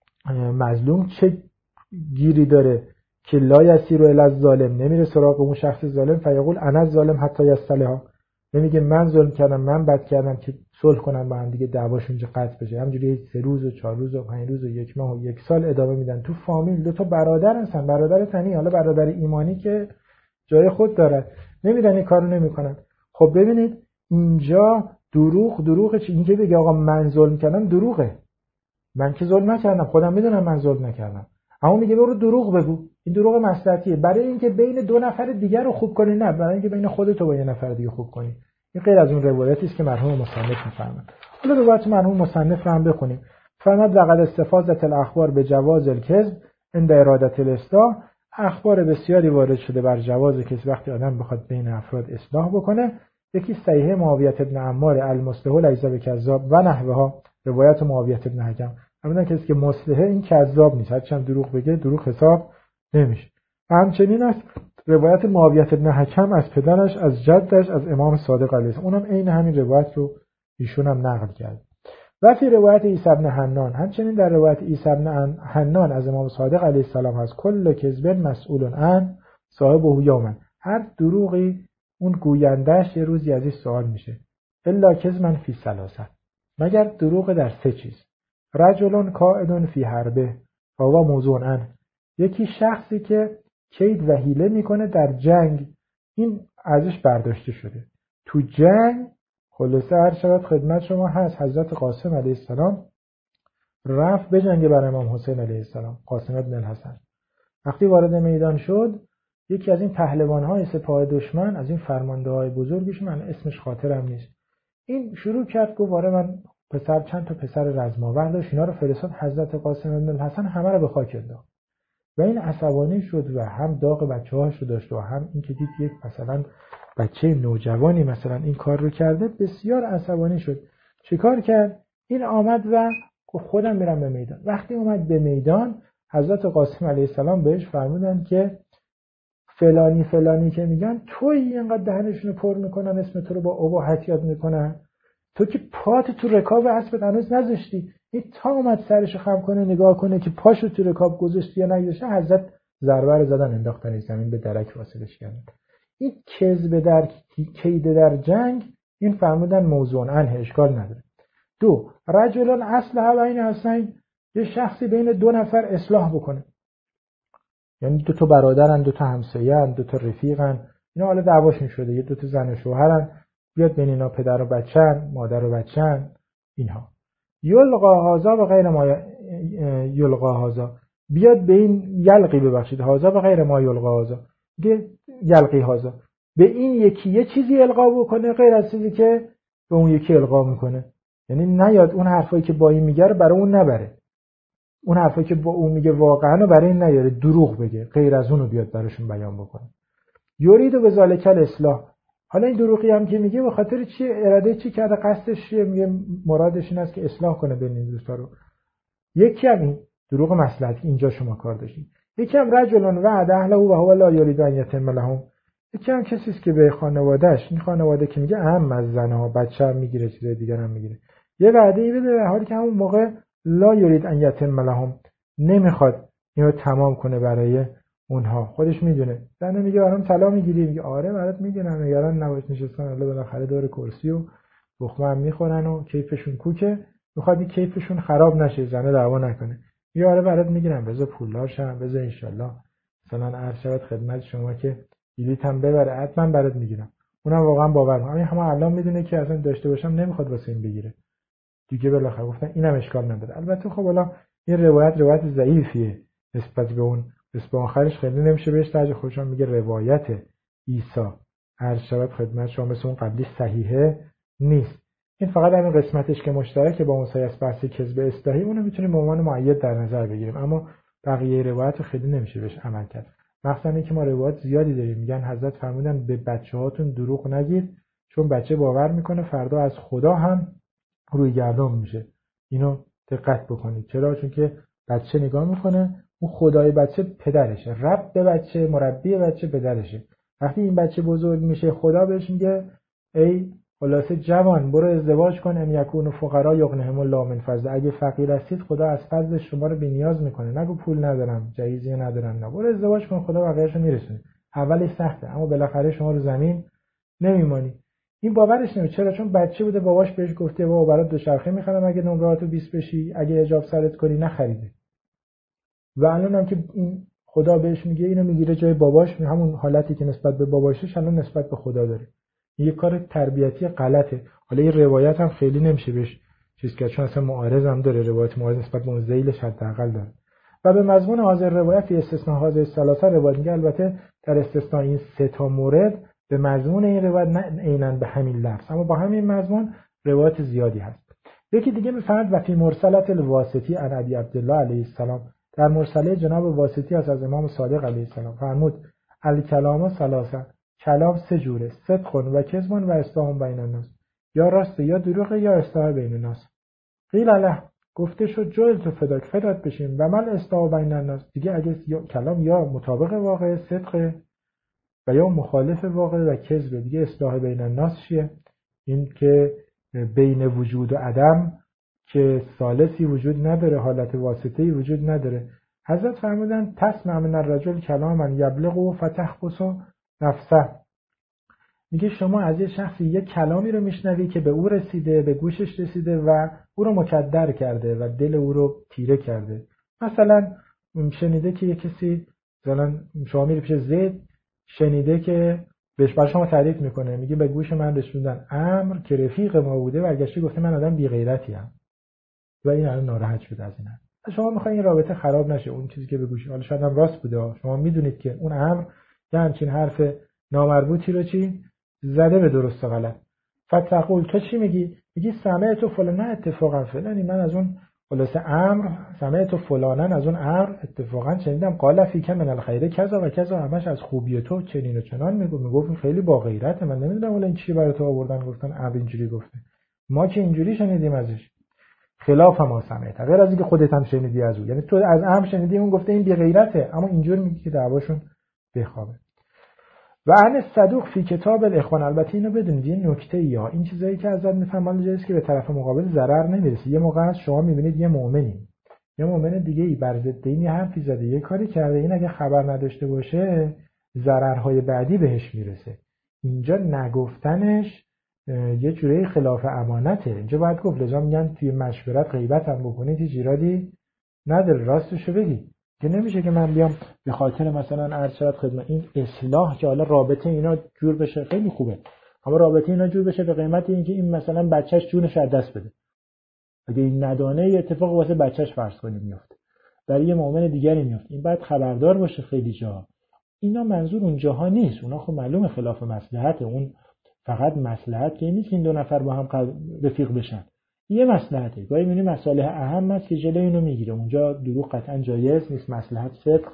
[SPEAKER 1] مظلوم چه گیری داره که لا یسیر الی الظالم، نمیره سراغ اون شخص ظالم، فیقول انا الظالم حتی یصلح، نمیگه من ظلم کردم، من بد کردم که صلح کنن با هم دیگه، دعواشون اینجا قطع بشه. همینجوری سه روز و چهار روز و پنج روز و یک ماه و یک سال ادامه میدن. تو فامیل دو تا برادر هستن، برادر تنی، حالا برادر ایمانی که جای خود داره، نمیرن این کارو نمیکنن. خب ببینید اینجا دروغ، دروغ چی؟ اینکه بگه آقا من ظلم کردم دروغه، من که ظلم نکردم، خودم میدونم من ظلم نکردم، اما میگه برو دروغ بگو. این دروغ مصلحتیه برای اینکه بین دو نفر دیگر رو خوب کنی، نه برای اینکه بین خودت و با یه نفر دیگه خوب کنی. این غیر از اون روایتی است که مرحوم مصنف میفرمایند. حالا روایت مرحوم مصنف رو هم بخونیم. فرمود لقد استفاضت الاخبار به جواز الکذب عند اراده الاصلاح اخبار بسیاری وارد شده بر جواز کسی وقتی آدم بخواد بین افراد اصلاح بکنه. یکی صحیح معاویه بن عمار المصلح لیس بکذاب و نحوها، روایت معاویه بن حکم. همین کسی که مصلحه این کذاب نیست، هرچند دروغ بگه دروغ حساب نمیشه. همچنین است روایت معاویه بن حکم از پدرش از جدش از امام صادق علیه السلام، اونم عین همین روایت رو ایشون هم نقل کرد. و فی روایت عیسی بن حنان، همچنین در روایت عیسی بن حنان از امام صادق علیه السلام هست کل کذب مسئول عن صاحبه یوما، هر دروغی اون گویندهش یه روزی از این سوال میشه. الا کذبا فی ثلاثه، مگر دروغ در سه چیز. رجل قائد فی حربه فهو موضوع عن، یکی شخصی که کید و حیله میکنه در جنگ، این ازش برداشته شده. تو جنگ خلاصه هر شبت خدمت شما هست حضرت قاسم علیه السلام رفت به جنگ بر امام حسین علیه السلام، قاسم بن الحسن. وقتی وارد میدان شد، یکی از این پهلوان‌های سپاه دشمن، از این فرمانده‌های بزرگش، من اسمش خاطرم نیست، این شروع کرد گفت آره من پسر چند تا پسر رزماور داشت، اینا رو فرستاد حضرت قاسم بن الحسن همه رو به خاک انداخت. و این عصبانی شد و هم داغ بچه‌هاش رو داشت و هم این که دید یک مثلا بچه نوجوانی مثلا این کار رو کرده، بسیار عصبانی شد. چیکار کرد؟ این آمد و گفت خودم میرم به میدان. وقتی اومد به میدان، حضرت قاسم علیه السلام بهش فرمودن که فلانی فلانی که میگن توی اینقدر دهنشون رو پر میکنن، اسم تو رو با اباحت یاد میکنن، تو که پات تو رکاب اسبت هنوز نذاشتی، این تا اومد سرش خم کنه نگاه کنه که پاشو تو رکاب گذاشتی یا نگذاشتی، حضرت ضربه رو زدن انداختن زمین، به درک واصلش کردن. این کذب در کید در جنگ، این فرمودن موضوع عنه، اشکال نداره. دو، رجلان اصلح بین حسین، یه شخصی بین دو نفر اصلاح بکنه، یعنی دو تا برادرن، دو تا همسایه‌ان، دو تا رفیقن، اینا حالا دعواشون شده، یه دو تا زن و شوهرن، بیاد بین اینا پدر و بچه‌ن، مادر و بچه‌ن، اینها. یلقا هذا و غیر ما یلقا هذا، بیاد به این یلقی ببخشید هذا و غیر ما یلقا هذا، دیگه یلقی هذا، به این یکی یه چیزی القا بکنه غیر از چیزی که به اون یکی القا میکنه. یعنی نیاد اون حرفایی که با این میگه رو برای اون نبره، اون حرفایی که با اون میگه واقعا رو برای این نیاره، دروغ بگه، غیر از اون رو بیاد براشون بیان بکنه. یرید و بذالک الاصلاح، حالا این دروغی هم که میگه به خاطر چی، اراده چی کرده، قصدش چیه؟ میگه مرادش این است که اصلاح کنه بین این دوستا رو. یکی هم این دروغ مصلحتی، اینجا شما کار داشتید. یکی هم رجلون وعد اهله و هو لا یرید ان یتم لهم، یکی هم کسی است که به خانواده‌اش، این خانواده که میگه اهم از زنها، بچه هم میگیره، چیز دیگه هم میگیره، یه وعده بده در حالی که همون موقع لا یرید ان یتم لهم، نمیخواد اینو تمام کنه برای اونها. خودش میدونه، زنه میگه برام طلا میگیری، میگه آره برات میگیرم، نگران نباش، نشستن الله بالاخره دور کرسی و بخمه هم میخورن و کیفشون کوکه، میخواد این کیفشون خراب نشه، زنه دعوا نکنه، میگه آره برات میگیرم، بذار پولدار شم، بذار ان شاء الله مثلا عرض شود خدمت شما که بلیط هم ببره، حتما برات میگیرم. اونم واقعا باور میکنه، همین الان میدونه که اصلا داشته باشم نمیخواد واسه این بگیره دیگه، بالاخره گفتن اینم اشکال نداره. البته خب حالا این روایت روایت ضعیفیه نسبت به اون، نسبت آخرش خیلی نمیشه بهش ترجیح، خودشون میگه روایت عیسی عرض شود خدمت شما مثل اون قبلی صحیحه نیست. این فقط همین قسمتش که مشترکه با اون سیاس بحث کذب اصلاحی، اونو میتونیم به عنوان مؤید در نظر بگیریم، اما بقیه روایت خیلی نمیشه بهش عمل کرد. مثلا اینکه ما روایت زیادی داریم میگن حضرت فرمودن به بچه‌هاتون دروغ نگید، چون بچه باور میکنه فردا از خدا هم روی گردون میشه. اینو دقت بکنید. چرا؟ چون که بچه نگاه میکنه اون خدای بچه پدرشه، رب بچه، مربی بچه پدرشه. وقتی این بچه بزرگ میشه خدا بهش میگه ای خلاصه جوان برو ازدواج کن، ان یکونوا فقرا یغنیهم الله من فضل، اگه فقیر هستید خدا از فضل شما رو بی‌نیاز میکنه، نگو پول ندارم جهیزیه ندارم، نه، برو ازدواج کن خدا بقیه‌شو میرسونه. اولش سخته اما بالاخره شما رو زمین نمیمانی. این باورش نمیشه. چرا؟ چون بچه بوده باباش بهش گفته بابا برات دوچرخه میخرم اگه نمراتو بیست بشی، اگه اجاب سرت کنی، نخریده. و الان هم که این خدا بهش میگه اینو میگیره جای باباش، همون حالتی که نسبت به باباشش الان نسبت به خدا داره. یه کار تربیتی غلطه. حالا این روایت هم خیلی نمیشه بهش چیز که، چون اصلا معارض هم داره، روایت معارض نسبت به اون ذیلش حداقل داره. و به مضمون حاضر روایت استثناء حاضر ثلاثه روایت میگه، البته در استثناء این سه تا مورد به مضمون این روایت نه عیناً به همین لفظ، اما با همین مضمون روایت زیادی هست. یکی دیگه میفرماد و فی مرسلات الواسطی عن ابی عبدالله علیه السلام، در مرسله جناب واسطی از از امام صادق علیه السلام فرمود الکلام ثلاثه، کلام سه جوره، صدق و کذب و اصلاح بین الناس، یا راست یا دروغ یا اصلاح بین الناس. قیل له، گفته شد جل تو فداک، فدات بشیم. و مل اصلاح بین الناس، دیگه اگه یا کلام یا مطابق واقع صدق و یا مخالف واقع و کذب، دیگه اصلاح بین الناس چیه؟ این که بین وجود و عدم که ثالثی وجود نداره، حالت واسطه‌ای وجود نداره. حضرت فرمودن تسمع من الرجل کلاما یبلغ فتحبس نفسه، میگه شما از یه شخصی یه کلامی رو میشنوی که به او رسیده، به گوشش رسیده و او رو مکدر کرده و دل او رو تیره کرده. مثلا شنیده که یه کسی، مثلا شما میری پیش زید، شنیده که بهش برای شما تعریف میکنه، میگه به گوش من رسوندن امر که رفیق ما بوده برگشته گفته من آدم بی غیرتی ام و این الان ناراحت شده از این. شما میخواین این رابطه خراب نشه، اون چیزی که به گوش، حالا شاید هم راست بوده، شما میدونید که اون امر یه همچین حرف نامربوطی رو چی زده به درست و غلط. فتقول، تو چی میگی؟ میگی سمعت فلان اتفاقا فلانی، من از اون خلاصه امر سمعت فلانن، از اون امر اتفاقا شنیدم قال فیک من الخیر کذا و کذا، همش از خوبی تو چنین و چنان میگفت، میگفت خیلی با غیرته، من نمیدونم ولی این چی برای تو آوردن گفتن امر اینجوری گفته، ما که اینجوری شنیدیم ازش، خلاف ما سمعت، غیر از اینکه خودت هم شنیدی از اون، یعنی تو از امر شنیدی اون گفته این بی غیرته، اما اینجوری میگی که دعواشون بخوابه. و عن صدوق فی کتاب الاخوان، البته اینو بدونید یه نکته ای ها، این چیزایی که ازت میفهمن جاییه که به طرف مقابل ضرر نمیرسه. یه موقع شما میبینید یه مؤمنی یه مؤمن دیگه ای بر ضد این حرفی زده، یه کاری کرده، این اگه خبر نداشته باشه ضررهای بعدی بهش میرسه. اینجا نگفتنش یه جوری خلاف امانته، اینجا باید گفت. لذا میگن توی مشورت غیبت هم بکنید هیچ ایرادی نداره، راستشو بگی، که نمیشه که من بیام به خاطر مثلا عرض شد خدمت این اصلاح که حالا رابطه اینا جور بشه خیلی خوبه، اما رابطه اینا جور بشه به قیمت اینکه این مثلا بچهش جونش از دست بده. اگه این ندانه یه اتفاق واسه بچهش فرض کنیم میفته، برای یه مؤمن دیگری میفته، این باید خبردار باشه خیلی جا. اینا منظور اون جاها نیست، اونا خب معلومه خلاف مصلحته، اون فقط مصلحت که نیست که این دو نفر با هم رفیق بشن، یه مصلحته، گاهی می‌بینی مصالح اهم است که جلوی اینو میگیره، اونجا دروغ قطعا جایز نیست، مصلحت صدق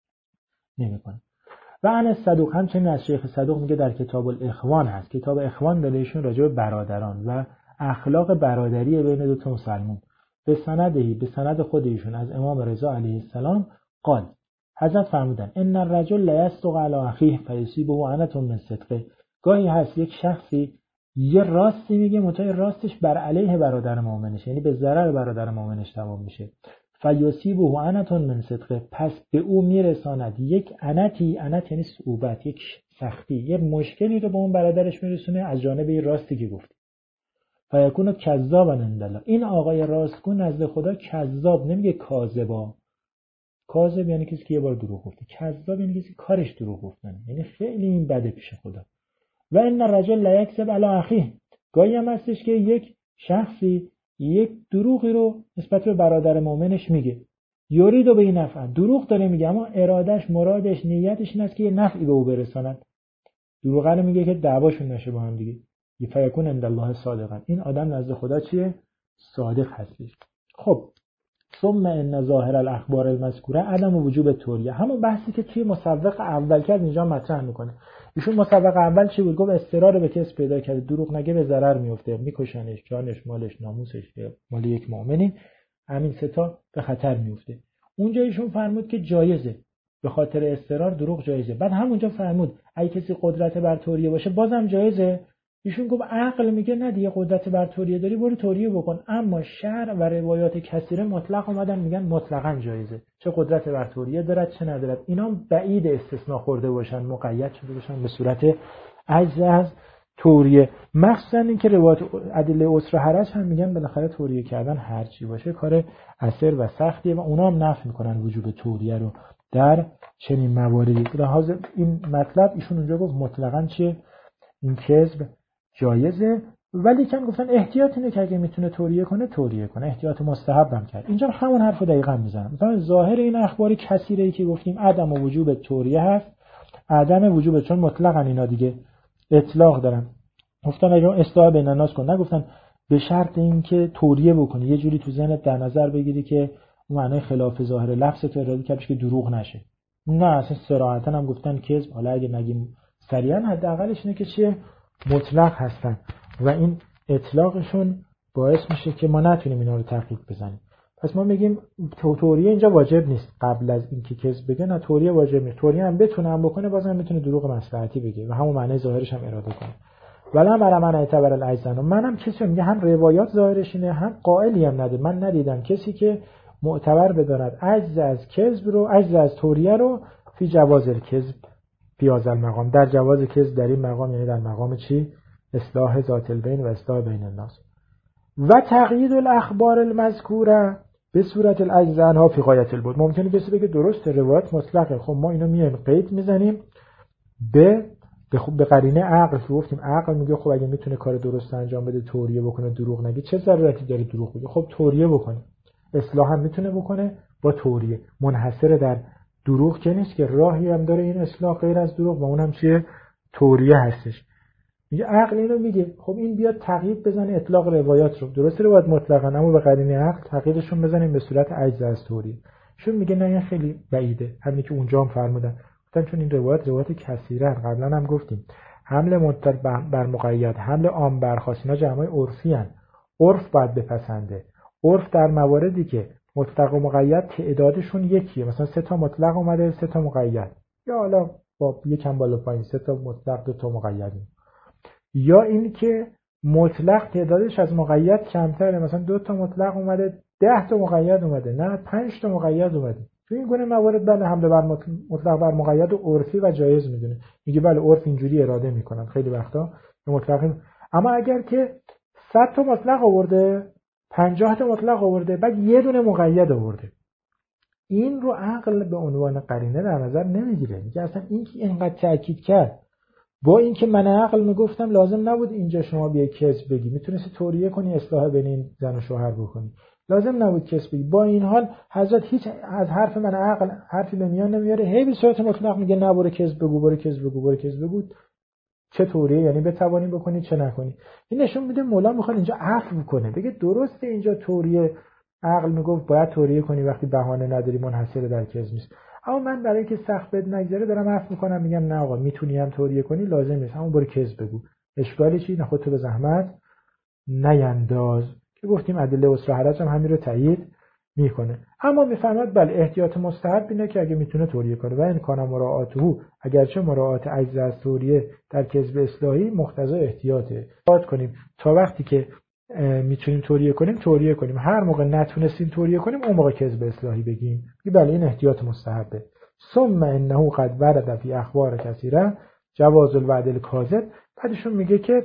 [SPEAKER 1] نمیکنه. و عن صدوق، همچنین از شیخ صدوق میگه در کتاب الاخوان هست، کتاب اخوان دلیلشون راجع به برادران و اخلاق برادری بین دو تا مسلمان، به سندی به سند خود ایشون از امام رضا علیه السلام قال، حضرت فرمودن ان الرجل لا يصدق علی اخیه فیصیبه عنة من صدقه، گاهی هست یک شخصی یه راستی میگه متای راستش بر علیه برادر مؤمنش، یعنی به ضرر برادر مؤمنش تمام میشه، فیصیبه عنة من صدقه، پس به او میرساند یک عنتی، عنت یعنی صعوبت، یک سختی، یه مشکلی رو به اون برادرش میرسونه از جانب این راستی که گفت، فیکون کذابا عند الله، این آقای راستگو نزد خدا کذاب، نمیگه کاذبا، کاذب یعنی کسی که یه بار دروغ گفته، کذاب یعنی کسی کارش دروغ گفتنه، یعنی خیلی این بده پیش خدا. و ان الرجل لا یکذب علی اخیه، گاهی هم هستش که یک شخصی یک دروغی رو نسبت به برادر مؤمنش میگه، یرید به این نفع، دروغ داره میگه اما ارادش مرادش نیتش این است که یه نفعی به او برساند، دروغ رو میگه که دعواشون نشه با هم دیگه، فیکون عند الله صادقا، این آدم نزد خدا چیه؟ صادق هستش. خب ثم ان ظاهر الاخبار المذکوره عدم وجوب توریه، همون بحثی که توی مسوق اول کرد اینجا مطرح میکنه. ایشون مسوق اول چی بود؟ گفت اضطرار به کس پیدا کرده، دروغ نگه به ضرر میفته، میکشنش، جانش، مالش، ناموسش، مال یک مؤمنی، همین سه تا به خطر میفته. اونجا ایشون فرمود که جایزه، به خاطر اضطرار دروغ جایزه. بعد همونجا فرمود اگه کسی قدرت بر توریه باشه بازم جایزه. ایشون گفت عقل میگه نه دیگه، قدرت بر توریه داری برو توریه بکن، اما شرع و روایات کثیره مطلق اومدن میگن مطلقاً جایزه، چه قدرت بر توریه دارد چه ندارد. اینا بعید استثناء خورده باشن، مقید شده باشن به صورت عجز از توریه، مخصوصا اینکه روایات ادله عسر حرج هم میگن بالاخره توریه کردن هر چی باشه کار عسر و سختیه و اونا هم نفی میکنن وجوب توریه رو در چنین مواردی. لحاظ این مطلب ایشون اونجا گفت مطلقاً چیه؟ این کذب جایزه، ولی کم گفتن احتیاط اینه که اگه میتونه توریه کنه توریه کنه، احتیاط مستحب هم کرد. اینجا همون حرفو دقیقاً میزنم. مثلا ظاهر این اخباری کثیری که گفتیم عدم و وجوب توریه هست، عدم وجوب، چون مطلقاً اینا دیگه اطلاق دارن. گفتن اگه اصلاح بین الناس کن، نگفتن به شرط اینکه توریه بکنی، یه جوری تو ذهنت در نظر بگیری که اون معنای خلاف ظاهر لفظ تو اراده کردش که دروغ نشه. نه اصلا صراحتا هم گفتن کذب. حالا اگه نگیم صریحا حداقلش اینه که چیه مطلق هستن و این اطلاقشون باعث میشه که ما نتونیم اینا رو تفکیک بزنیم. پس ما میگیم توریه اینجا واجب نیست. قبل از اینکه کذب بگه نه توریه واجب نیست. توریه هم بتونه هم بکنه بازم میتونه دروغ مصلحتی بگه و همون معنی ظاهرش هم اراده کنه. ولی هم برای من اعتبار العجزن منم کسی میگه هم روایات ظاهرش اینه هم قائلی هم نده. من ندیدم کسی که معتبر بداند عجز از کذب رو عجز از توریه رو فی جواز الکذب بیازل مقام در جواز کذب در این مقام یعنی در مقام چی؟ اصلاح ذات البین و اصلاح بین الناس و تقیید الاخبار المذکوره به صورت العجز عنها فی غایت البعد. ممکنه کسی بگه درست روایت مطلقه، خب ما اینو میایم قید میزنیم به به خوب به قرینه عقل که گفتیم عقل میگه خب اگه میتونه کار درست انجام بده توریه بکنه دروغ نگه چه ضرورتی داره دروغ بگه؟ خب توریه بکنه. اصلاح هم میتونه بکنه با توریه. منحصر در دروغ که نیست که راهی هم داره این اصلاح غیر از دروغ و اونم چیه؟ توریه هستش. میگه عقل اینو میگه خب این بیاد تقیید بزنه اطلاق روایات رو. درسته روایت مطلقاً اما به قرینه عقل تقییدشون بزنیم به صورت عجز از توریه. شون میگه نه این خیلی بعیده. همین که اونجا هم فرمودن گفتن چون این روایت روایت کثیره قبلا هم گفتیم حمل مطلق بر مقید حمل عام بر خاص اینا جمعای عرفی ان. عرف باید بپسنده. عرف در مواردی که مطلق و مقید تعدادشون یکیه مثلا سه تا مطلق اومده سه تا مقید یا حالا با یکم بالا پایین سه تا مطلق دو تا مقید یا این که مطلق تعدادش از مقید کمتره مثلا دو تا مطلق اومده ده تا مقید اومده نه پنج تا مقید اومده. تو این گونه موارد بله حمله بر مطلق بر مقید و عرفی و جایز میدونه. میگه بله عرف اینجوری اراده میکنن خیلی وقتا مطلق. اما اگر که صد تا مطلق آورده پنجاه تا مطلق آورده بعد یه دونه مقید آورده این رو عقل به عنوان قرینه در نظر نمیگیره. میگه اصلا این که اینقدر تاکید کرد با اینکه من عقل میگفتم لازم نبود اینجا شما بیای کذب بگی میتونستی توریه کنی اصلاح بین این زن و شوهر بکنی لازم نبود کذب بگی. با این حال حضرت هیچ از حرف من عقل حرفی به میان نمیاره هی به صورت مطلق میگه نه برو کذب بگو برو کذب بگو برو کذب بگو. چه توریه یعنی بتوانی بکنی چه نکنی. این نشون میده مولا میخواد اینجا عفو کنه بگه درسته اینجا توریه عقل میگفت باید توریه کنی وقتی بهانه نداری منحصر در کذب نیست اما من برای که سخت بد نگذره دارم عفو میکنم میگم نه آقا میتونی هم توریه کنی لازم نیست همون برو کذب بگو. اشکالی چی؟ نه خودت به زحمت نینداز که گفتیم ادله اسره حرج هم همین رو تایید میکنه. اما میفرماد بله احتیاط مستحب اینه که اگه میتونه توریه کنه و این کانه مراعاته اگرچه مراعات عجز از توریه در کذب اصلاحی مقتضای احتیاطه. احتیاط کنیم تا وقتی که میتونیم توریه کنیم توریه کنیم هر موقع نتونستیم توریه کنیم اون موقع کذب اصلاحی بگیم. بله این احتیاط مستحبه. ثم انه قد ورد فی اخبار کثیره جواز الوعد الکاذب. بعدشون میگه که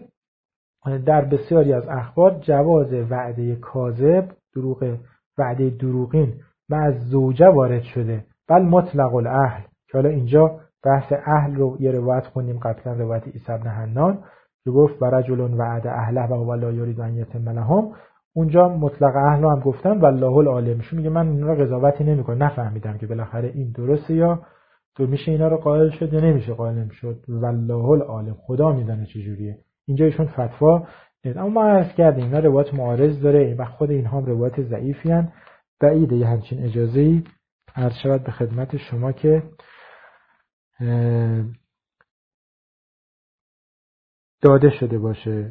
[SPEAKER 1] در بسیاری از اخبار جواز وعده کاذب دروغ وعده دروغین و از زوجه وارد شده بل مطلق الاهل که حالا اینجا بحث اهل رو یه روایت خوندیم قبلا روایت عیسی بن حنان که گفت ورجل وعد اهله و هو لا یرید ان یتم لهم اونجا مطلق اهل رو هم گفتن والله العالم. شون میگه من اینا رو قضاوتی نمیکنم نفهمیدم که بالاخره این درسته یا تو میشه اینا رو قائل شد یا نمیشه قائل نمیشد والله العالم خدا میدونه چه جوریه. اینجا ایشون فتوا نیست. اما ما عرض کردیم اینا روایت معارض داره و خود اینها هم روایت ضعیفی ان. بعیده یه همچین اجازه‌ای عرض شود به خدمت شما که داده شده باشه.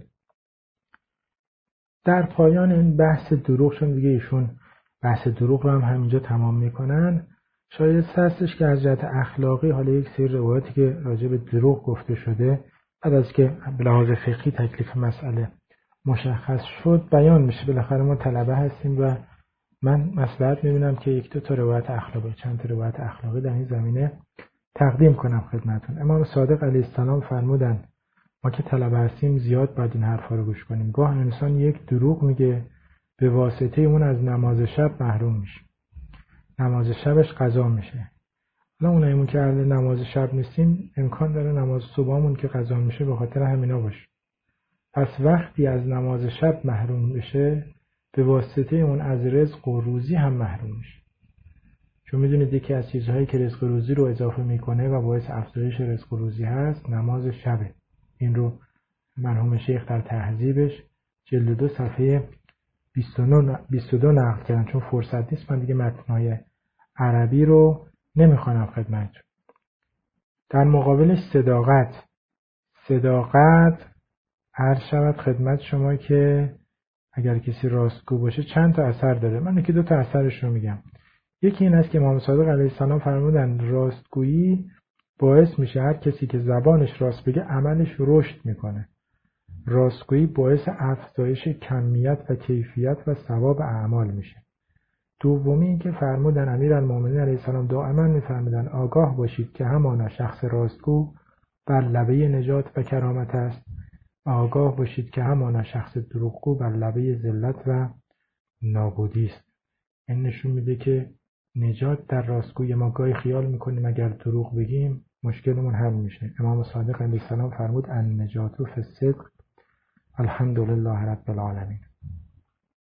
[SPEAKER 1] در پایان این بحث دروغشون دیگه ایشون بحث دروغ رو هم همینجا تمام میکنن. شاید هستش که از جهت اخلاقی حالا یک سری روایتی که راجع به دروغ گفته شده بعد از که به لحاظ فقهی تکلیف مسئله مشخص شد بیان میشه. بالاخره ما طلبه هستیم و من مصلحت میبینم که یک دو تا روایت اخلاقی چند تا روایت اخلاقی در این زمینه تقدیم کنم خدمتتون. امام صادق علیه السلام فرمودن ما که طلبه هستیم زیاد باید این حرفا رو گوش کنیم. گاه انسان یک دروغ میگه به واسطه اون از نماز شب محروم میشه نماز شبش قضا میشه. حالا اونایمون که اهل نماز شب نیستیم امکان داره نماز صبحمون که قضا میشه به خاطر همینا باشه. پس وقتی از نماز شب محروم بشه به واسطه اون از رزق و روزی هم محروم میشه. چون میدونید یکی از چیزهایی که رزق و روزی رو اضافه میکنه و باعث افزایش رزق و روزی هست نماز شبه. این رو مرحوم شیخ در تهذیبش جلد دو صفحه بیست و دو نقل کردن. چون فرصت نیست من دیگه متنای عربی رو نمیخوانم خدمتتون. در مقابلش صداقت صداقت عرض شود خدمت شما که اگر کسی راستگو باشه چند تا اثر داره. من یکی دو تا اثرش رو میگم. یکی این است که امام صادق علیه السلام فرمودن راستگویی باعث میشه هر کسی که زبانش راست بگه عملش رشد میکنه. راستگویی باعث افزایش کمیت و کیفیت و ثواب اعمال میشه. دومی این که فرمودن امیرالمومنین علیه السلام دائما میفرمودن آگاه باشید که همانا شخص راستگو بر لبه نجات و کرامت است و آگاه باشید که همانا شخص دروغگو بر لبه ذلت و نابودی است. این نشون میده که نجات در راستگویی. ما گاهی خیال میکنیم اگر دروغ بگیم مشکلمون حل میشه. امام صادق علیه السلام فرمود ان نجات فی الصدق الحمدلله رب العالمین.